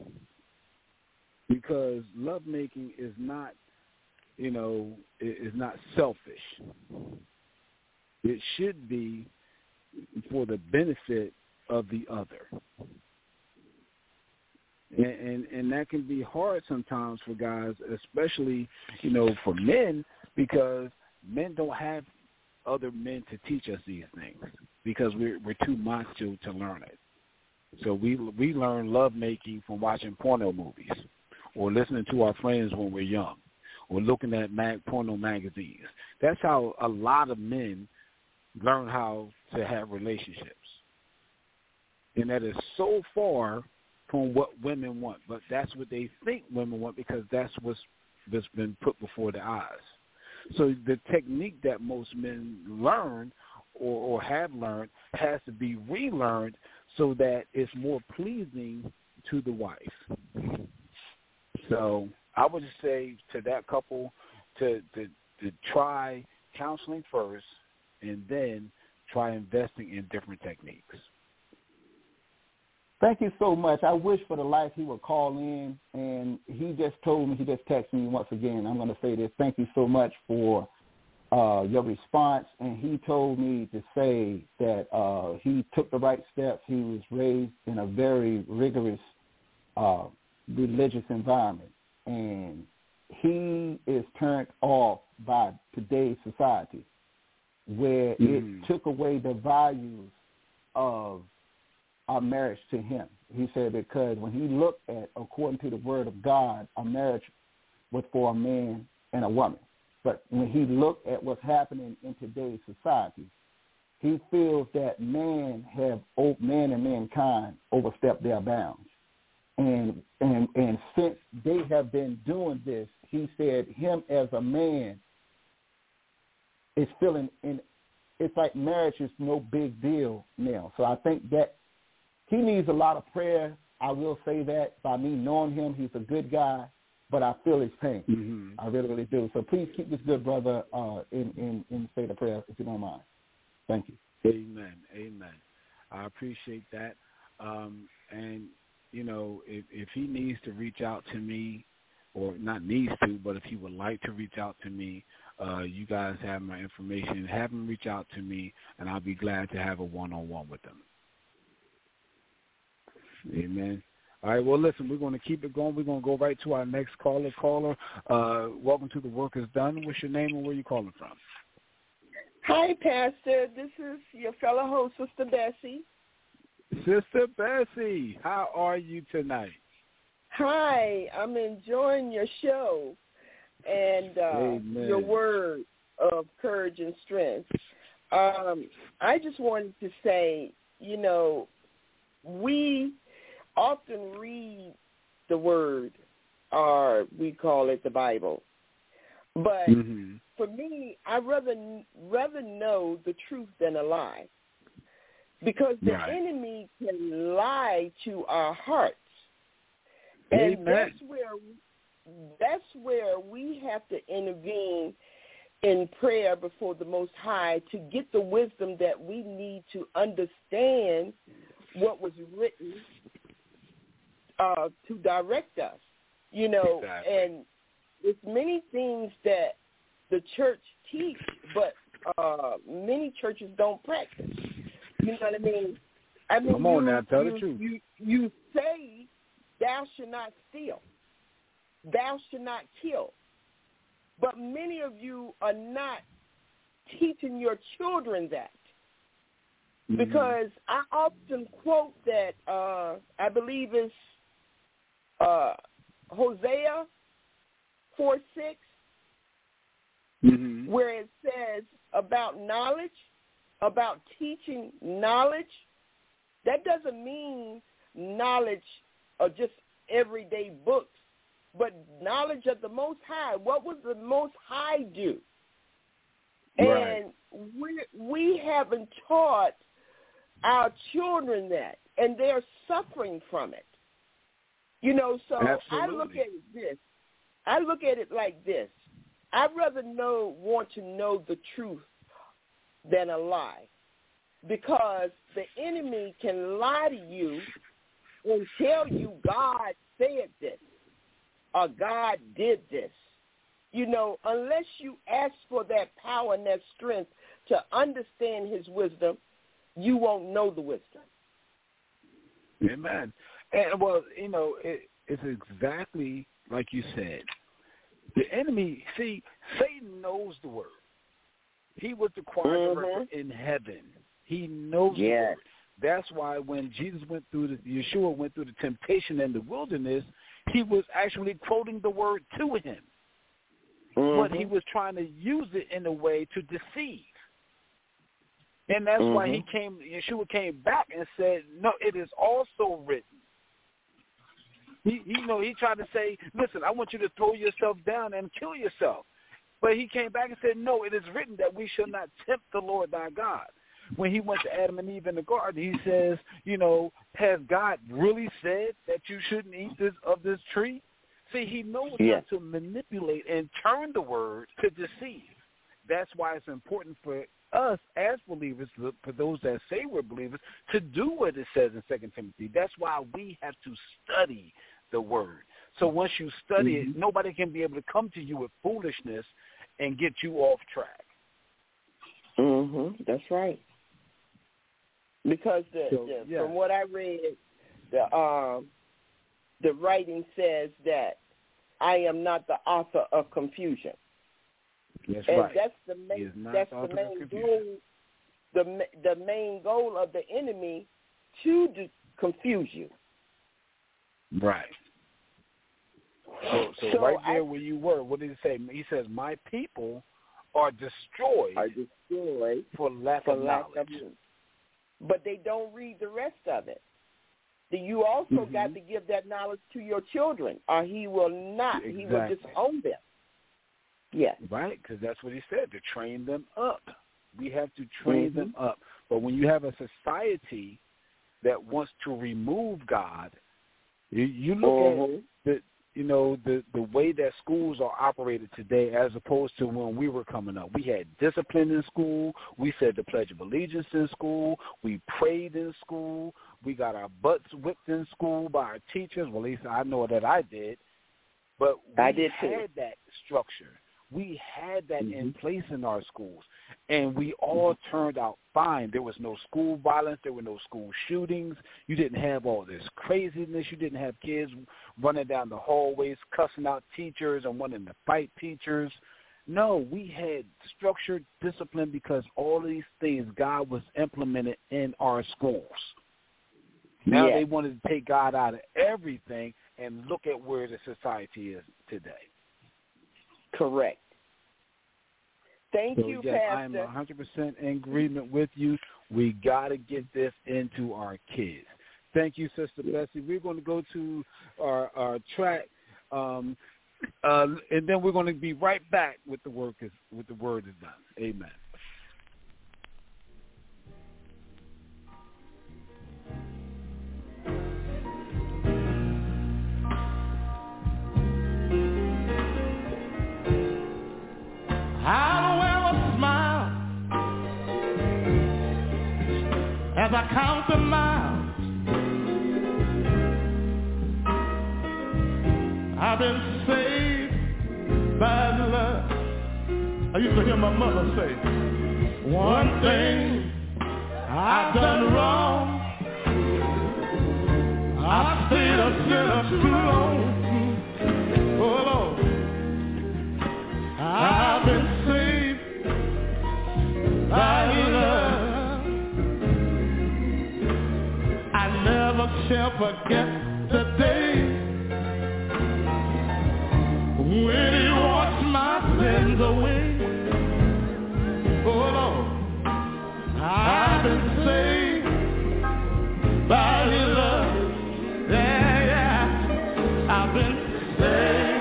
Because lovemaking is not, you know, is not selfish. It should be for the benefit of the other. And, and and that can be hard sometimes for guys, especially, you know, for men, because men don't have other men to teach us these things because we're we're too macho to learn it. So we we learn lovemaking from watching porno movies or listening to our friends when we're young or looking at mag, porno magazines. That's how a lot of men learn how to have relationships. And that is so far from what women want, but that's what they think women want because that's what's, what's been put before their eyes. So the technique that most men learn or, or have learned has to be relearned so that it's more pleasing to the wife. So I would just say to that couple to, to, to try counseling first and then try investing in different techniques. Thank you so much. I wish for the life he would call in, and he just told me, he just texted me once again. I'm going to say this. Thank you so much for uh, your response, and he told me to say that uh, he took the right steps. He was raised in a very rigorous uh, religious environment, and he is turned off by today's society where mm. it took away the values of our marriage to him. He said because when he looked at, according to the word of God, a marriage was for a man and a woman. But when he looked at what's happening in today's society, he feels that man have man and mankind overstepped their bounds. And and and since they have been doing this, he said him as a man is feeling in it's like marriage is no big deal now. So I think that he needs a lot of prayer. I will say that by me knowing him, he's a good guy, but I feel his pain. Mm-hmm. I really, really do. So please keep this good brother uh, in, in, in the state of prayer, if you don't mind. Thank you. Amen. Amen. I appreciate that. Um, and, you know, if, if he needs to reach out to me, or not needs to, but if he would like to reach out to me, uh, you guys have my information. Have him reach out to me, and I'll be glad to have a one-on-one with him. Amen. All right, well, listen, we're going to keep it going. We're going to go right to our next caller. Caller, uh, welcome to The Work Is Done. What's your name and where are you calling from? Hi, Pastor. This is your fellow host, Sister Bessie. Sister Bessie, how are you tonight? Hi, I'm enjoying your show and uh, your word of courage and strength. Um, I just wanted to say, you know, we often read the word, or we call it the Bible. But mm-hmm. for me, I'd rather, rather know the truth than a lie. Because the right. enemy can lie to our hearts. And Amen. that's where that's where we have to intervene in prayer before the Most High to get the wisdom that we need to understand what was written uh, to direct us. You know, exactly. and it's many things that the church teach, but uh, many churches don't practice. You know what I mean? I mean, Come on you, now, tell you, the truth. You, you say, thou shalt not steal. Thou shalt not kill. But many of you are not teaching your children that. Mm-hmm. Because I often quote that, uh, I believe it's uh, Hosea four six, mm-hmm. where it says about knowledge, about teaching knowledge. That doesn't mean knowledge of just everyday books, but knowledge of the Most High. What would the Most High do? Right. And we we haven't taught our children that, and they're suffering from it. You know, so Absolutely. I look at it this. I look at it like this. I'd rather know, want to know the truth than a lie, because the enemy can lie to you and tell you God said this or God did this. You know, unless you ask for that power and that strength to understand his wisdom, you won't know the wisdom. Amen. And, well, you know, it, it's exactly like you said. The enemy, see, Satan knows the word. He was the choir mm-hmm. director in heaven. He knows yes. the word. That's why when Jesus went through, the, Yeshua went through the temptation in the wilderness, he was actually quoting the word to him. Mm-hmm. But he was trying to use it in a way to deceive. And that's mm-hmm. why he came, Yeshua came back and said, no, it is also written. He, you know, he tried to say, listen, I want you to throw yourself down and kill yourself. But he came back and said, no, it is written that we shall not tempt the Lord thy God. When he went to Adam and Eve in the garden, he says, you know, has God really said that you shouldn't eat this of this tree? See, he knows yeah. how to manipulate and turn the word to deceive. That's why it's important for us as believers, for those that say we're believers, to do what it says in Second Timothy. That's why we have to study the word. So once you study mm-hmm. it, nobody can be able to come to you with foolishness and get you off track. Mm-hmm. That's right. Because the, so, the, yeah. from what I read, the um, the writing says that I am not the author of confusion. That's and right. that's the main that's the main goal. the the main goal of the enemy to do, confuse you. Right. So, so, so right there I, where you were, what did he say? He says, "My people are destroyed, are destroyed for lack for of lack knowledge." Of, but they don't read the rest of it. You also mm-hmm. got to give that knowledge to your children, or he will not. Exactly. He will disown them. Yes. Right, because that's what he said, to train them up. We have to train mm-hmm. them up. But when you have a society that wants to remove God, you, you look mm-hmm. at the, you know, the, the way that schools are operated today as opposed to when we were coming up. We had discipline in school. We said the Pledge of Allegiance in school. We prayed in school. We got our butts whipped in school by our teachers. Well, at least I know that I did. But we I did had too. that structure. We had that mm-hmm. in place in our schools, and we all mm-hmm. turned out fine. There was no school violence. There were no school shootings. You didn't have all this craziness. You didn't have kids running down the hallways, cussing out teachers and wanting to fight teachers. No, we had structured discipline because all of these things God was implemented in our schools. Now yes. they wanted to take God out of everything, and look at where the society is today. Correct. Thank so, you, yes, Pastor. I am one hundred percent in agreement with you. We got to get this into our kids. Thank you, Sister Bessie. We're going to go to our, our track, um, uh, and then we're going to be right back with the work is, with the word is done. Amen. I'll wear a smile as I count the miles. I've been saved by the love. I used to hear my mother say, one thing I've done wrong, I stayed a sinner too long. Oh Lord, I've been by love. I never shall forget the day when he washed my sins away. Oh Lord, I've been saved by his love. Yeah, yeah, I've been saved.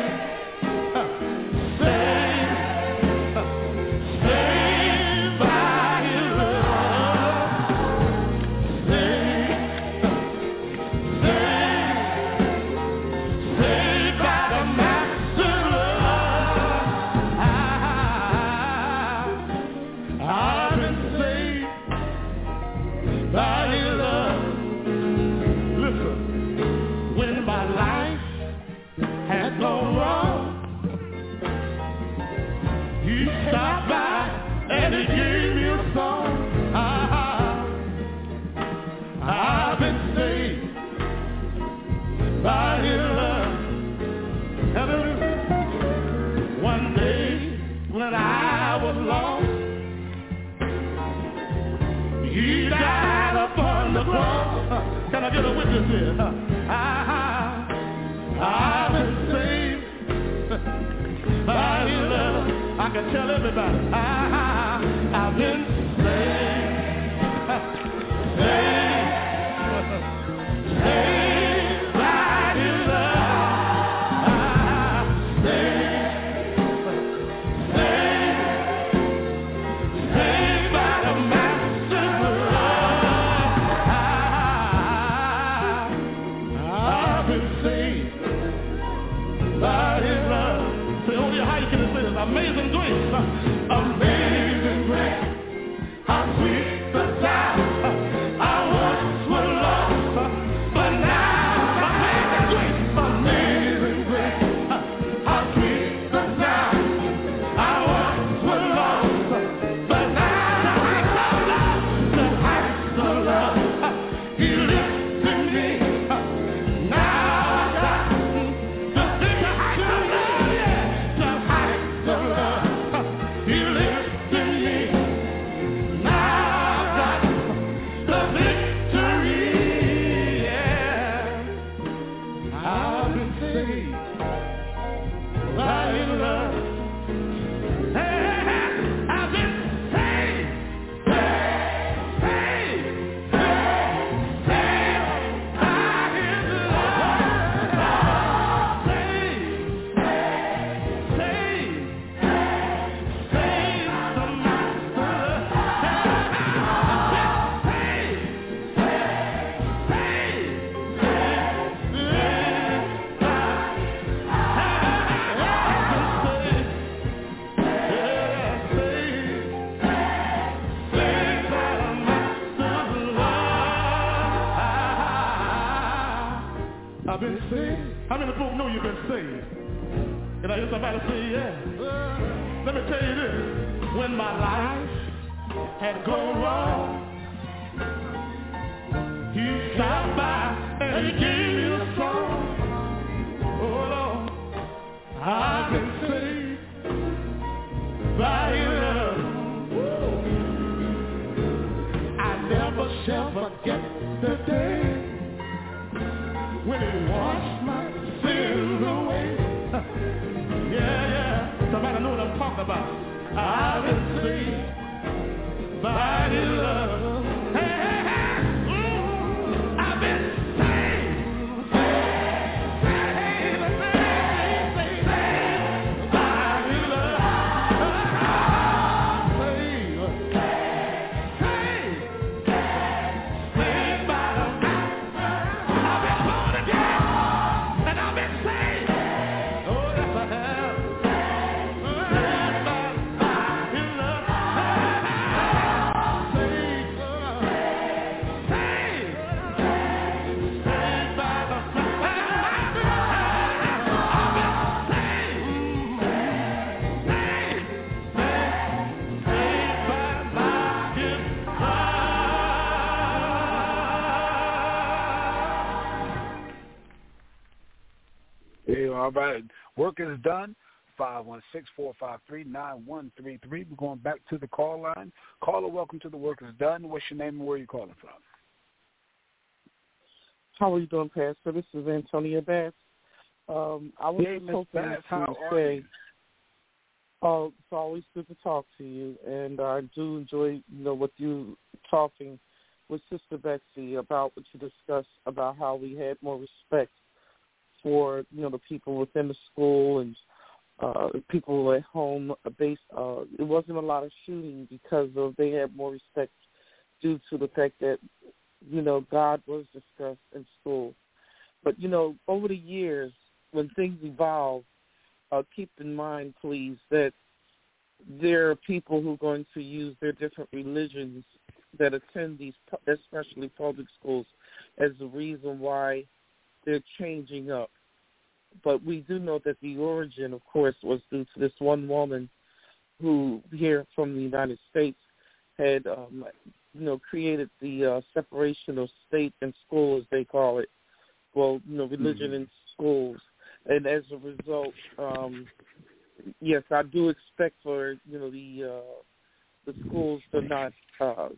Can I get a witness here? I, I've been saved by his love. I can tell everybody. I, I've been saved, saved, saved by his love. Saved, saved, saved by the master's love. By his love. Say, oh yeah, how you can say this? Amazing grace. Amazing grace. I've been saved. How many folks know you've been saved? Can I hear somebody say yeah? Let me tell you this. When my life had gone wrong, he stopped by and he gave me a song. Oh Lord, I've been saved by his love. I never shall forget the day when he washed my sins away. Yeah, yeah. Somebody know what I'm talking about. I've been saved by his love. Hey, hey, hey. Mm, I've been saved. Saved, saved, saved, saved, saved by his love. Saved, saved, saved, saved by the love. I've been born again, and I've been saved. Oh, yes, I have. All right, work is done. five one six, four five three, nine one three three. We're going back to the call line. Caller, welcome to the Work is Done. What's your name and where are you calling from? How are you doing, Pastor? This is Antonia Bass. Um, I was hey, just hoping Bass, to how say, uh, it's always good to talk to you, and I do enjoy, you know, what you talking with Sister Betsy about what you discussed about how we had more respect for, you know, the people within the school and uh, people at home. Based, uh, it wasn't a lot of shooting because of they had more respect due to the fact that, you know, God was discussed in school. But, you know, over the years, when things evolve, uh, keep in mind, please, that there are people who are going to use their different religions that attend these, especially public schools, as the reason why they're changing up. But we do know that the origin, of course, was due to this one woman who, here from the United States, had, um, you know, created the uh, separation of state and school, as they call it. Well, you know, religion mm-hmm. in schools. And as a result, um, yes, I do expect for, you know, the uh, the schools to not uh,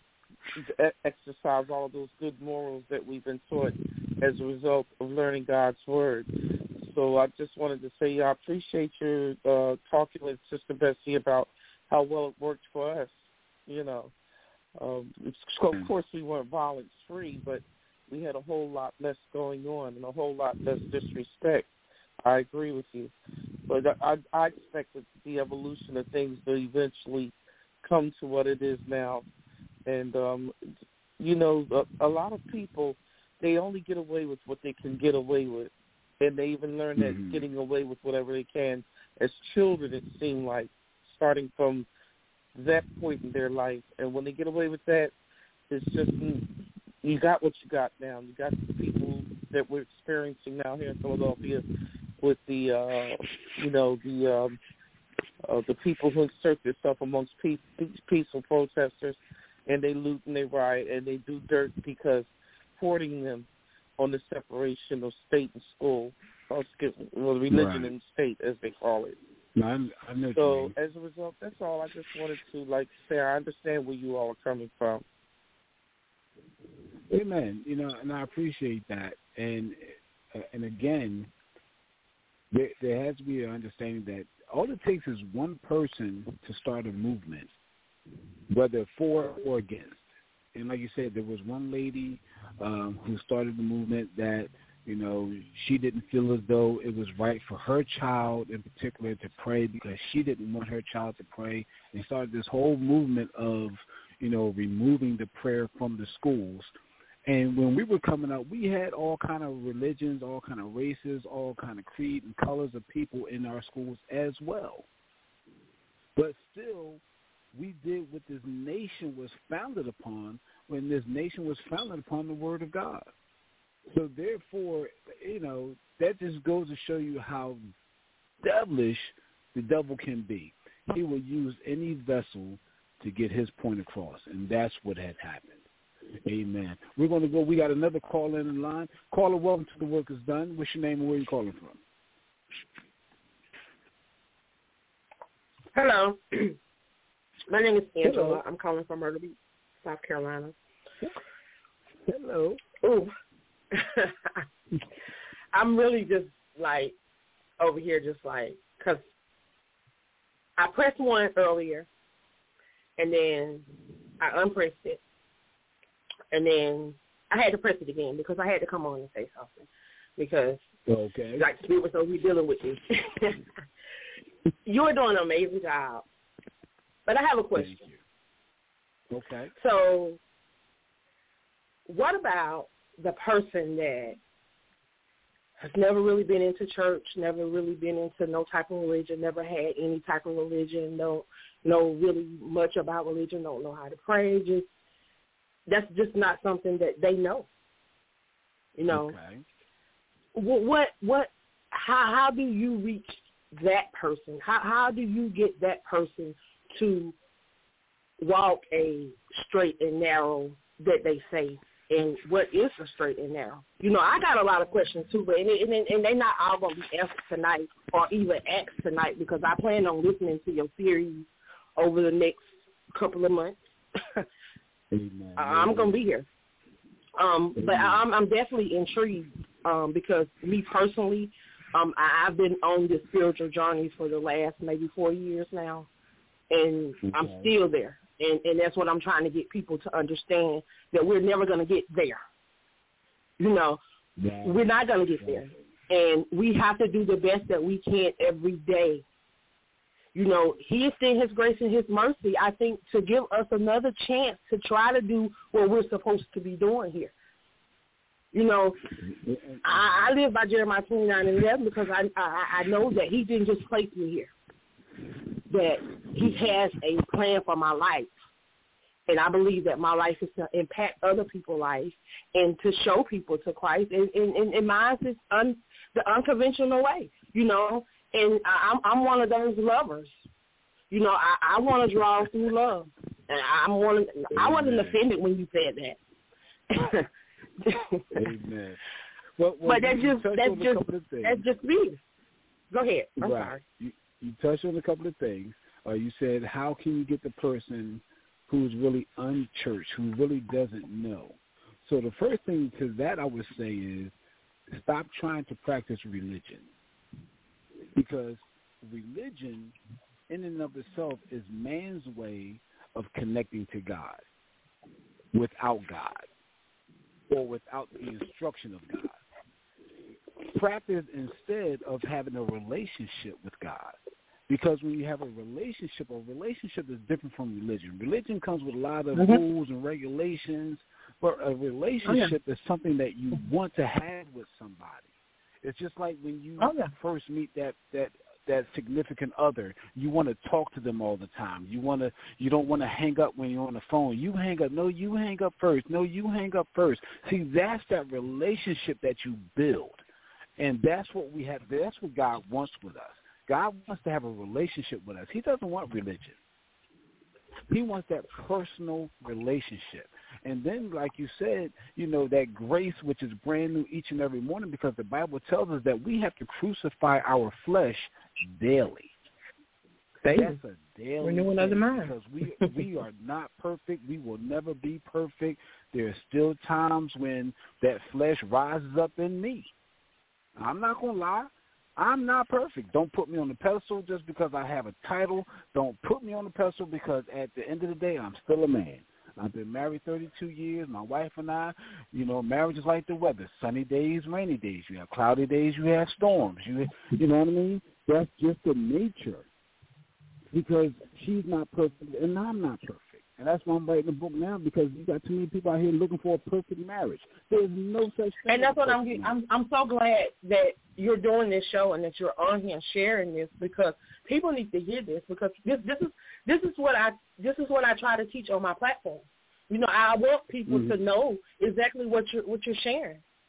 exercise all of those good morals that we've been taught as a result of learning God's Word. So I just wanted to say I appreciate your uh, talking with Sister Betsy about how well it worked for us. You know, um, of course we weren't violence-free, but we had a whole lot less going on and a whole lot less disrespect. I agree with you. But I, I expect that the evolution of things to eventually come to what it is now. And, um, you know, a, a lot of people, they only get away with what they can get away with. And they even learn that mm-hmm. getting away with whatever they can as children, it seemed like, starting from that point in their life. And when they get away with that, it's just, you got what you got now. You got the people that we're experiencing now here in Philadelphia with the, uh, you know, the um, uh, the people who insert themselves amongst peace, peaceful protesters, and they loot and they riot and they do dirt because supporting them on the separation of state and school, or well, religion right. and state, as they call it. No, I, I know so as a result, that's all. I just wanted to like say I understand where you all are coming from. Amen. You know, and I appreciate that. And uh, and again, there, there has to be an understanding that all it takes is one person to start a movement, whether for or against. And like you said, there was one lady um, who started the movement that, you know, she didn't feel as though it was right for her child in particular to pray because she didn't want her child to pray, and started this whole movement of, you know, removing the prayer from the schools. And when we were coming up, we had all kind of religions, all kind of races, all kind of creed and colors of people in our schools as well. But still, we did what this nation was founded upon when this nation was founded upon the Word of God. So therefore, you know, that just goes to show you how devilish the devil can be. He will use any vessel to get his point across, and that's what had happened. Amen. We're going to go. We got another caller in the line. Caller, welcome to The Work Is Done. What's your name and where you calling from? Hello. My name is Angela. Hello. I'm calling from Myrtle Beach, South Carolina. Hello. Ooh. I'm really just, like, over here just, like, because I pressed one earlier, and then I unpressed it, and then I had to press it again because I had to come on and say something because, okay. like, the Spirit was over here dealing with me. You're doing an amazing job. But I have a question. Thank you. Okay. So what about the person that has never really been into church, never really been into no type of religion, never had any type of religion, no know really much about religion, don't know how to pray, just that's just not something that they know. You know. Okay. What what, what how how do you reach that person? How how do you get that person to walk a straight and narrow that they say? And what is a straight and narrow? You know, I got a lot of questions too, but and, and, and they're not all going to be answered tonight or even asked tonight because I plan on listening to your series over the next couple of months. Amen. I'm going to be here. Um, but I'm, I'm definitely intrigued um, because me personally, um, I, I've been on this spiritual journey for the last maybe four years now, and okay. I'm still there. And, and that's what I'm trying to get people to understand, that we're never going to get there. You know, yeah. We're not going to get there. And we have to do the best that we can every day. You know, he extended his grace and his mercy, I think, to give us another chance to try to do what we're supposed to be doing here. You know, I, I live by Jeremiah twenty-nine and eleven because I, I I know that he didn't just place me here, that he has a plan for my life. And I believe that my life is to impact other people's lives and to show people to Christ. And, and, and, and mine is un, the unconventional way, you know. And I'm, I'm one of those lovers. You know, I, I want to draw through love. And I'm one. I wasn't offended when you said that. Amen. Well, well, but that's just that's just that's just me. Go ahead. I'm right. sorry. You, you touched on a couple of things. Uh, you said, how can you get the person who's really unchurched, who really doesn't know? So the first thing to that I would say is stop trying to practice religion, because religion in and of itself is man's way of connecting to God without God or without the instruction of God. Practice instead of having a relationship with God. Because when you have a relationship, a relationship is different from religion. Religion comes with a lot of mm-hmm. rules and regulations, but a relationship oh, yeah. is something that you want to have with somebody. It's just like when you oh, yeah. first meet that, that that significant other, you want to talk to them all the time. You want to, you don't want to hang up when you're on the phone. You hang up. No, you hang up first. No, you hang up first. See, that's that relationship that you build, and that's what we have. That's what God wants with us. God wants to have a relationship with us. He doesn't want religion. He wants that personal relationship. And then, like you said, you know, that grace, which is brand new each and every morning, because the Bible tells us that we have to crucify our flesh daily. That's a daily renewing of the mind. Because we, we are not perfect. We will never be perfect. There are still times when that flesh rises up in me. I'm not going to lie. I'm not perfect. Don't put me on the pedestal just because I have a title. Don't put me on the pedestal because at the end of the day, I'm still a man. I've been married thirty-two years. My wife and I, you know, marriage is like the weather. Sunny days, rainy days. You have cloudy days, you have storms. You, you know what I mean? That's just the nature, because she's not perfect and I'm not perfect. And that's why I'm writing a book now, because you got too many people out here looking for a perfect marriage. There's no such thing. And that's what I'm I'm I'm so glad that you're doing this show and that you're on here and sharing this, because people need to hear this, because this this is this is what I this is what I try to teach on my platform. You know, I want people mm-hmm. to know exactly what you're what you're sharing.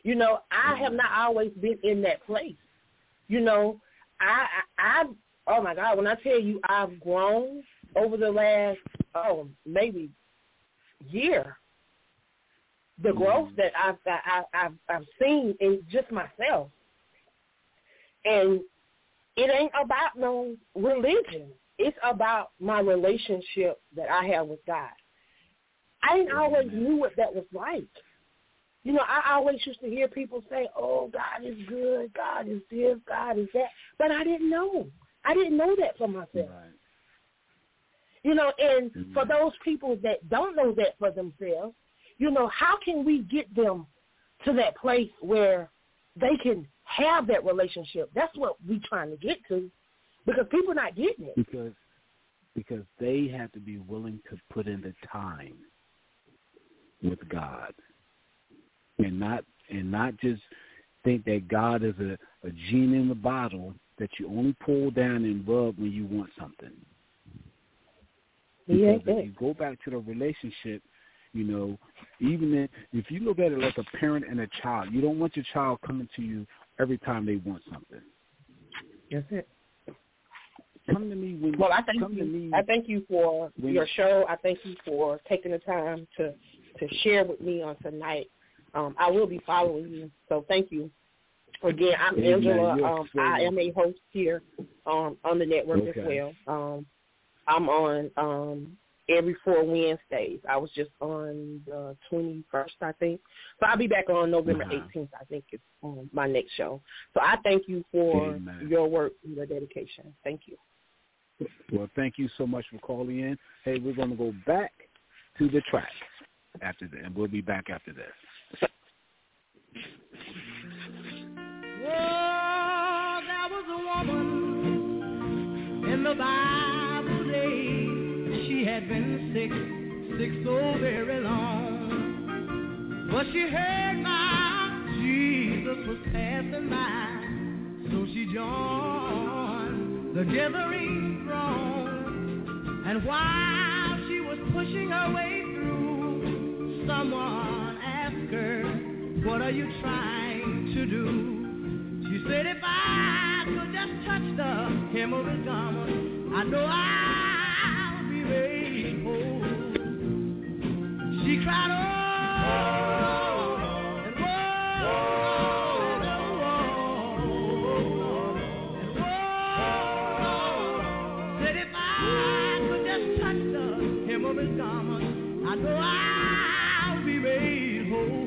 You know, I have not always been in that place. You know, I, I, I, oh my God, when I tell you I've grown over the last, oh, maybe year, the growth that I've, I, I've, I've seen in just myself. And it ain't about no religion. It's about my relationship that I have with God. I didn't always knew what that was like. You know, I always used to hear people say, oh, God is good, God is this, God is that. But I didn't know. I didn't know that for myself. Right. You know, and mm-hmm. for those people that don't know that for themselves, you know, how can we get them to that place where they can have that relationship? That's what we're trying to get to, because people are not getting it. Because, because they have to be willing to put in the time with God. And not and not just think that God is a, a genie in the bottle that you only pull down and rub when you want something. Because yeah, if you go back to the relationship, you know, even if, if you look at it like a parent and a child, you don't want your child coming to you every time they want something. That's it. Come to me when well, I thank come you. to me I thank you for when, your show. I thank you for taking the time to, to share with me on tonight. Um, I will be following you, so thank you. Again, I'm Amen. Angela. Um, I am a host here um, on the network okay. as well. Um, I'm on um, every four Wednesdays. I was just on the twenty-first, I think. So I'll be back on November uh-huh. eighteenth, I think, is um, my next show. So I thank you for Amen. your work and your dedication. Thank you. Well, thank you so much for calling in. Hey, we're going to go back to the track after that, and we'll be back after this. Oh, there was a woman in the Bible days. She had been sick, sick so very long. But she heard my Jesus was passing by, so she joined the gathering throng. And while she was pushing her way through, someone asked her, what are you trying to do? She said, if I could just touch the hem of his garment, I know I'll be made whole. She cried, oh, and whoa, and whoa, and whoa. Said, if I could just touch the hem of his garment, I know I'll be made whole.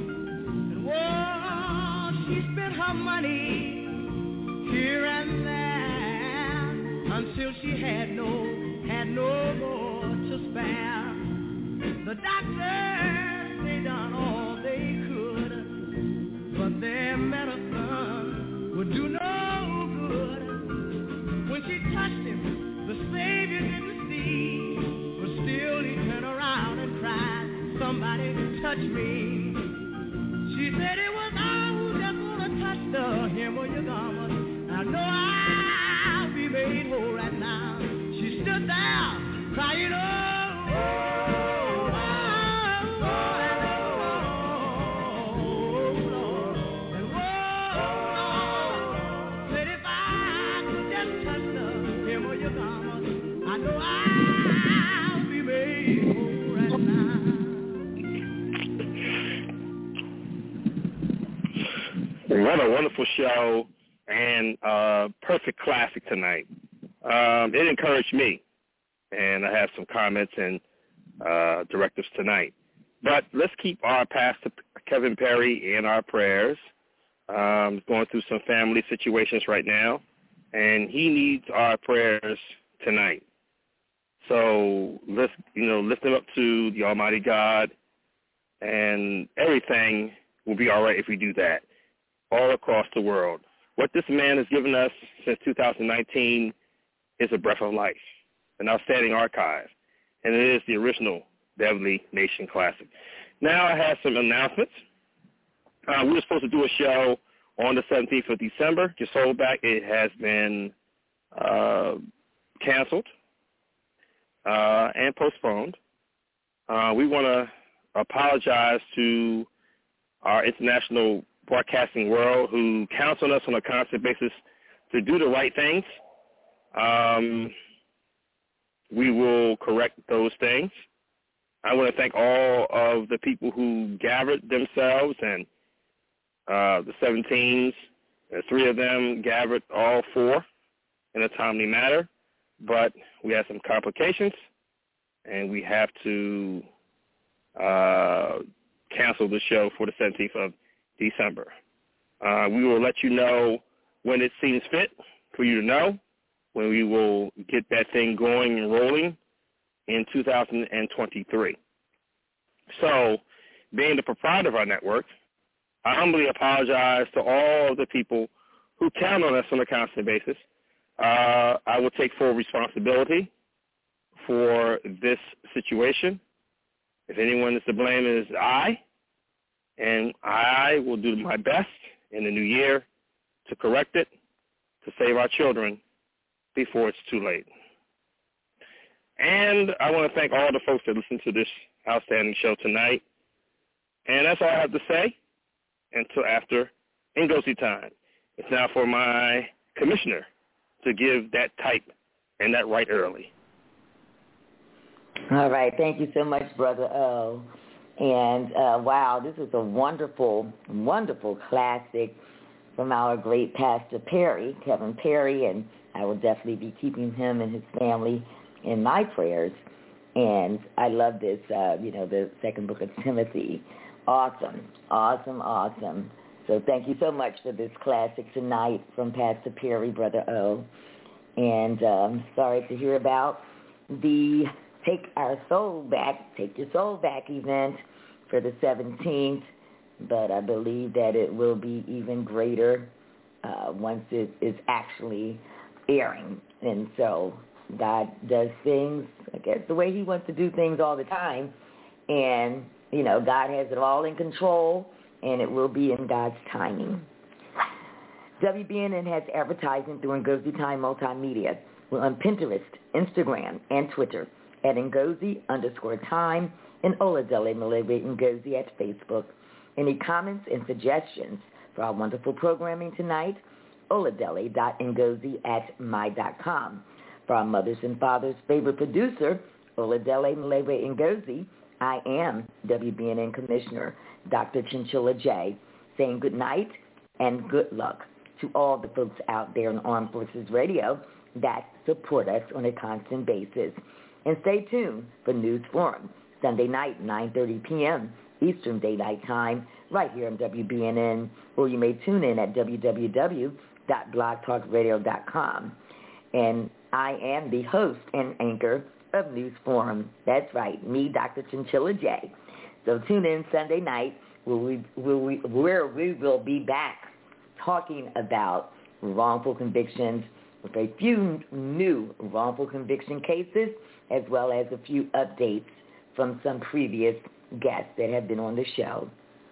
She spent her money here and there until she had no, had no more to spare. The doctors, they done all they could, but their medicine would do no good. When she touched him, the Savior didn't see, but still he turned around and cried, somebody touch me. She said it was I who just want to touch the hem of your garment. I know I'll be made whole right now. She stood there crying, oh, oh, oh, oh, and oh, said if I could just touch the hem of your garment, I know I'll be made whole right now. What a wonderful show and uh, perfect classic tonight. Um, it encouraged me, and I have some comments and uh, directives tonight. But let's keep our Pastor Kevin Perry in our prayers. Um, going through some family situations right now, and he needs our prayers tonight. So let's, you know, lift him up to the Almighty God, and everything will be all right if we do that. All across the world. What this man has given us since two thousand nineteen is a breath of life, an outstanding archive, and it is the original Beverly Nation Classic. Now I have some announcements. Uh, we were supposed to do a show on the seventeenth of December. Just hold back. It has been uh, canceled uh, and postponed. Uh, we want to apologize to our international broadcasting world who counts on us on a constant basis to do the right things. Um, we will correct those things. I want to thank all of the people who gathered themselves, and uh, the seventeens, the three of them gathered all four in a timely manner, but we had some complications, and we have to uh, cancel the show for the seventeenth of December. Uh, we will let you know when it seems fit for you to know, when we will get that thing going and rolling in two thousand twenty-three. So, being the proprietor of our network, I humbly apologize to all the people who count on us on a constant basis. Uh, I will take full responsibility for this situation. If anyone is to blame, it is I, and I will do my best in the new year to correct it, to save our children before it's too late. And I want to thank all the folks that listen to this outstanding show tonight. And that's all I have to say until after Ngozi time. It's now for my commissioner to give that type and that right early. All right. Thank you so much, Brother O. And, uh, wow, this is a wonderful, wonderful classic from our great Pastor Perry, Kevin Perry, and I will definitely be keeping him and his family in my prayers. And I love this, uh, you know, the second book of Timothy. Awesome, awesome, awesome. So thank you so much for this classic tonight from Pastor Perry, Brother O. And um, sorry to hear about the Take Our Soul Back, Take Your Soul Back event for the seventeenth, but I believe that it will be even greater uh, once it is actually airing. And so God does things, I guess, the way he wants to do things all the time. And, you know, God has it all in control, and it will be in God's timing. W B N N has advertising through Ngozi Time Multimedia. We're on Pinterest, Instagram, and Twitter at Ngozi underscore time and Oladele Malewe Ngozi at Facebook. Any comments and suggestions for our wonderful programming tonight? Oladele dot ngozi at my dot com. For our mothers and fathers' favorite producer, Oladele Malewe Ngozi, I am W B N N Commissioner Doctor Chinchilla J, saying good night and good luck to all the folks out there in Armed Forces Radio that support us on a constant basis. And stay tuned for News Forum, Sunday night, nine thirty p.m. Eastern Daylight Time, right here on W B N N, or you may tune in at w w w dot blog talk radio dot com. And I am the host and anchor of News Forum. That's right, me, Doctor Chinchilla J. So tune in Sunday night where we, where we, where we will be back talking about wrongful convictions with a few new wrongful conviction cases, as well as a few updates from some previous guests that have been on the show.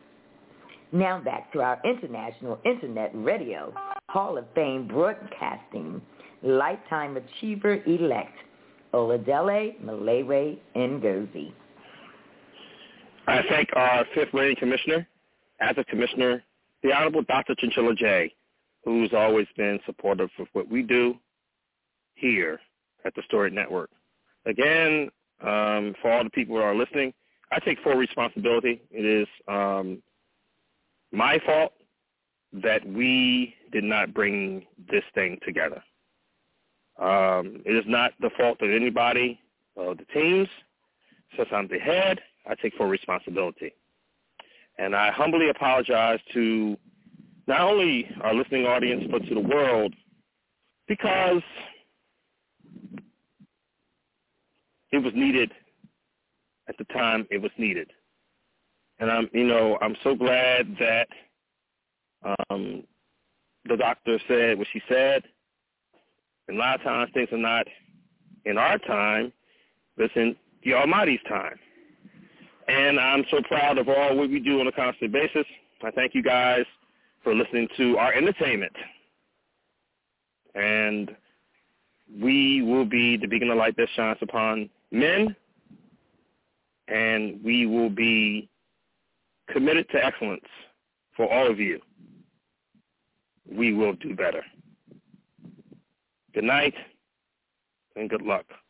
Now back to our International Internet Radio Hall of Fame broadcasting Lifetime Achiever Elect, Oladele Malewe Ngozi. I thank our fifth reigning commissioner, as a commissioner, the Honorable Doctor Chinchilla J, who's always been supportive of what we do here at the Storied Network. Again, um, for all the people who are listening, I take full responsibility. It is um, my fault that we did not bring this thing together. Um, it is not the fault of anybody of the teams. Since I'm the head, I take full responsibility. And I humbly apologize to not only our listening audience, but to the world, because it was needed at the time it was needed. And I'm, you know, I'm so glad that um, the doctor said what she said. And a lot of times things are not in our time, but it's in the Almighty's time. And I'm so proud of all what we do on a constant basis. I thank you guys for listening to our entertainment. And we will be the beacon of light that shines upon men, and we will be committed to excellence for all of you. We will do better. Good night and good luck.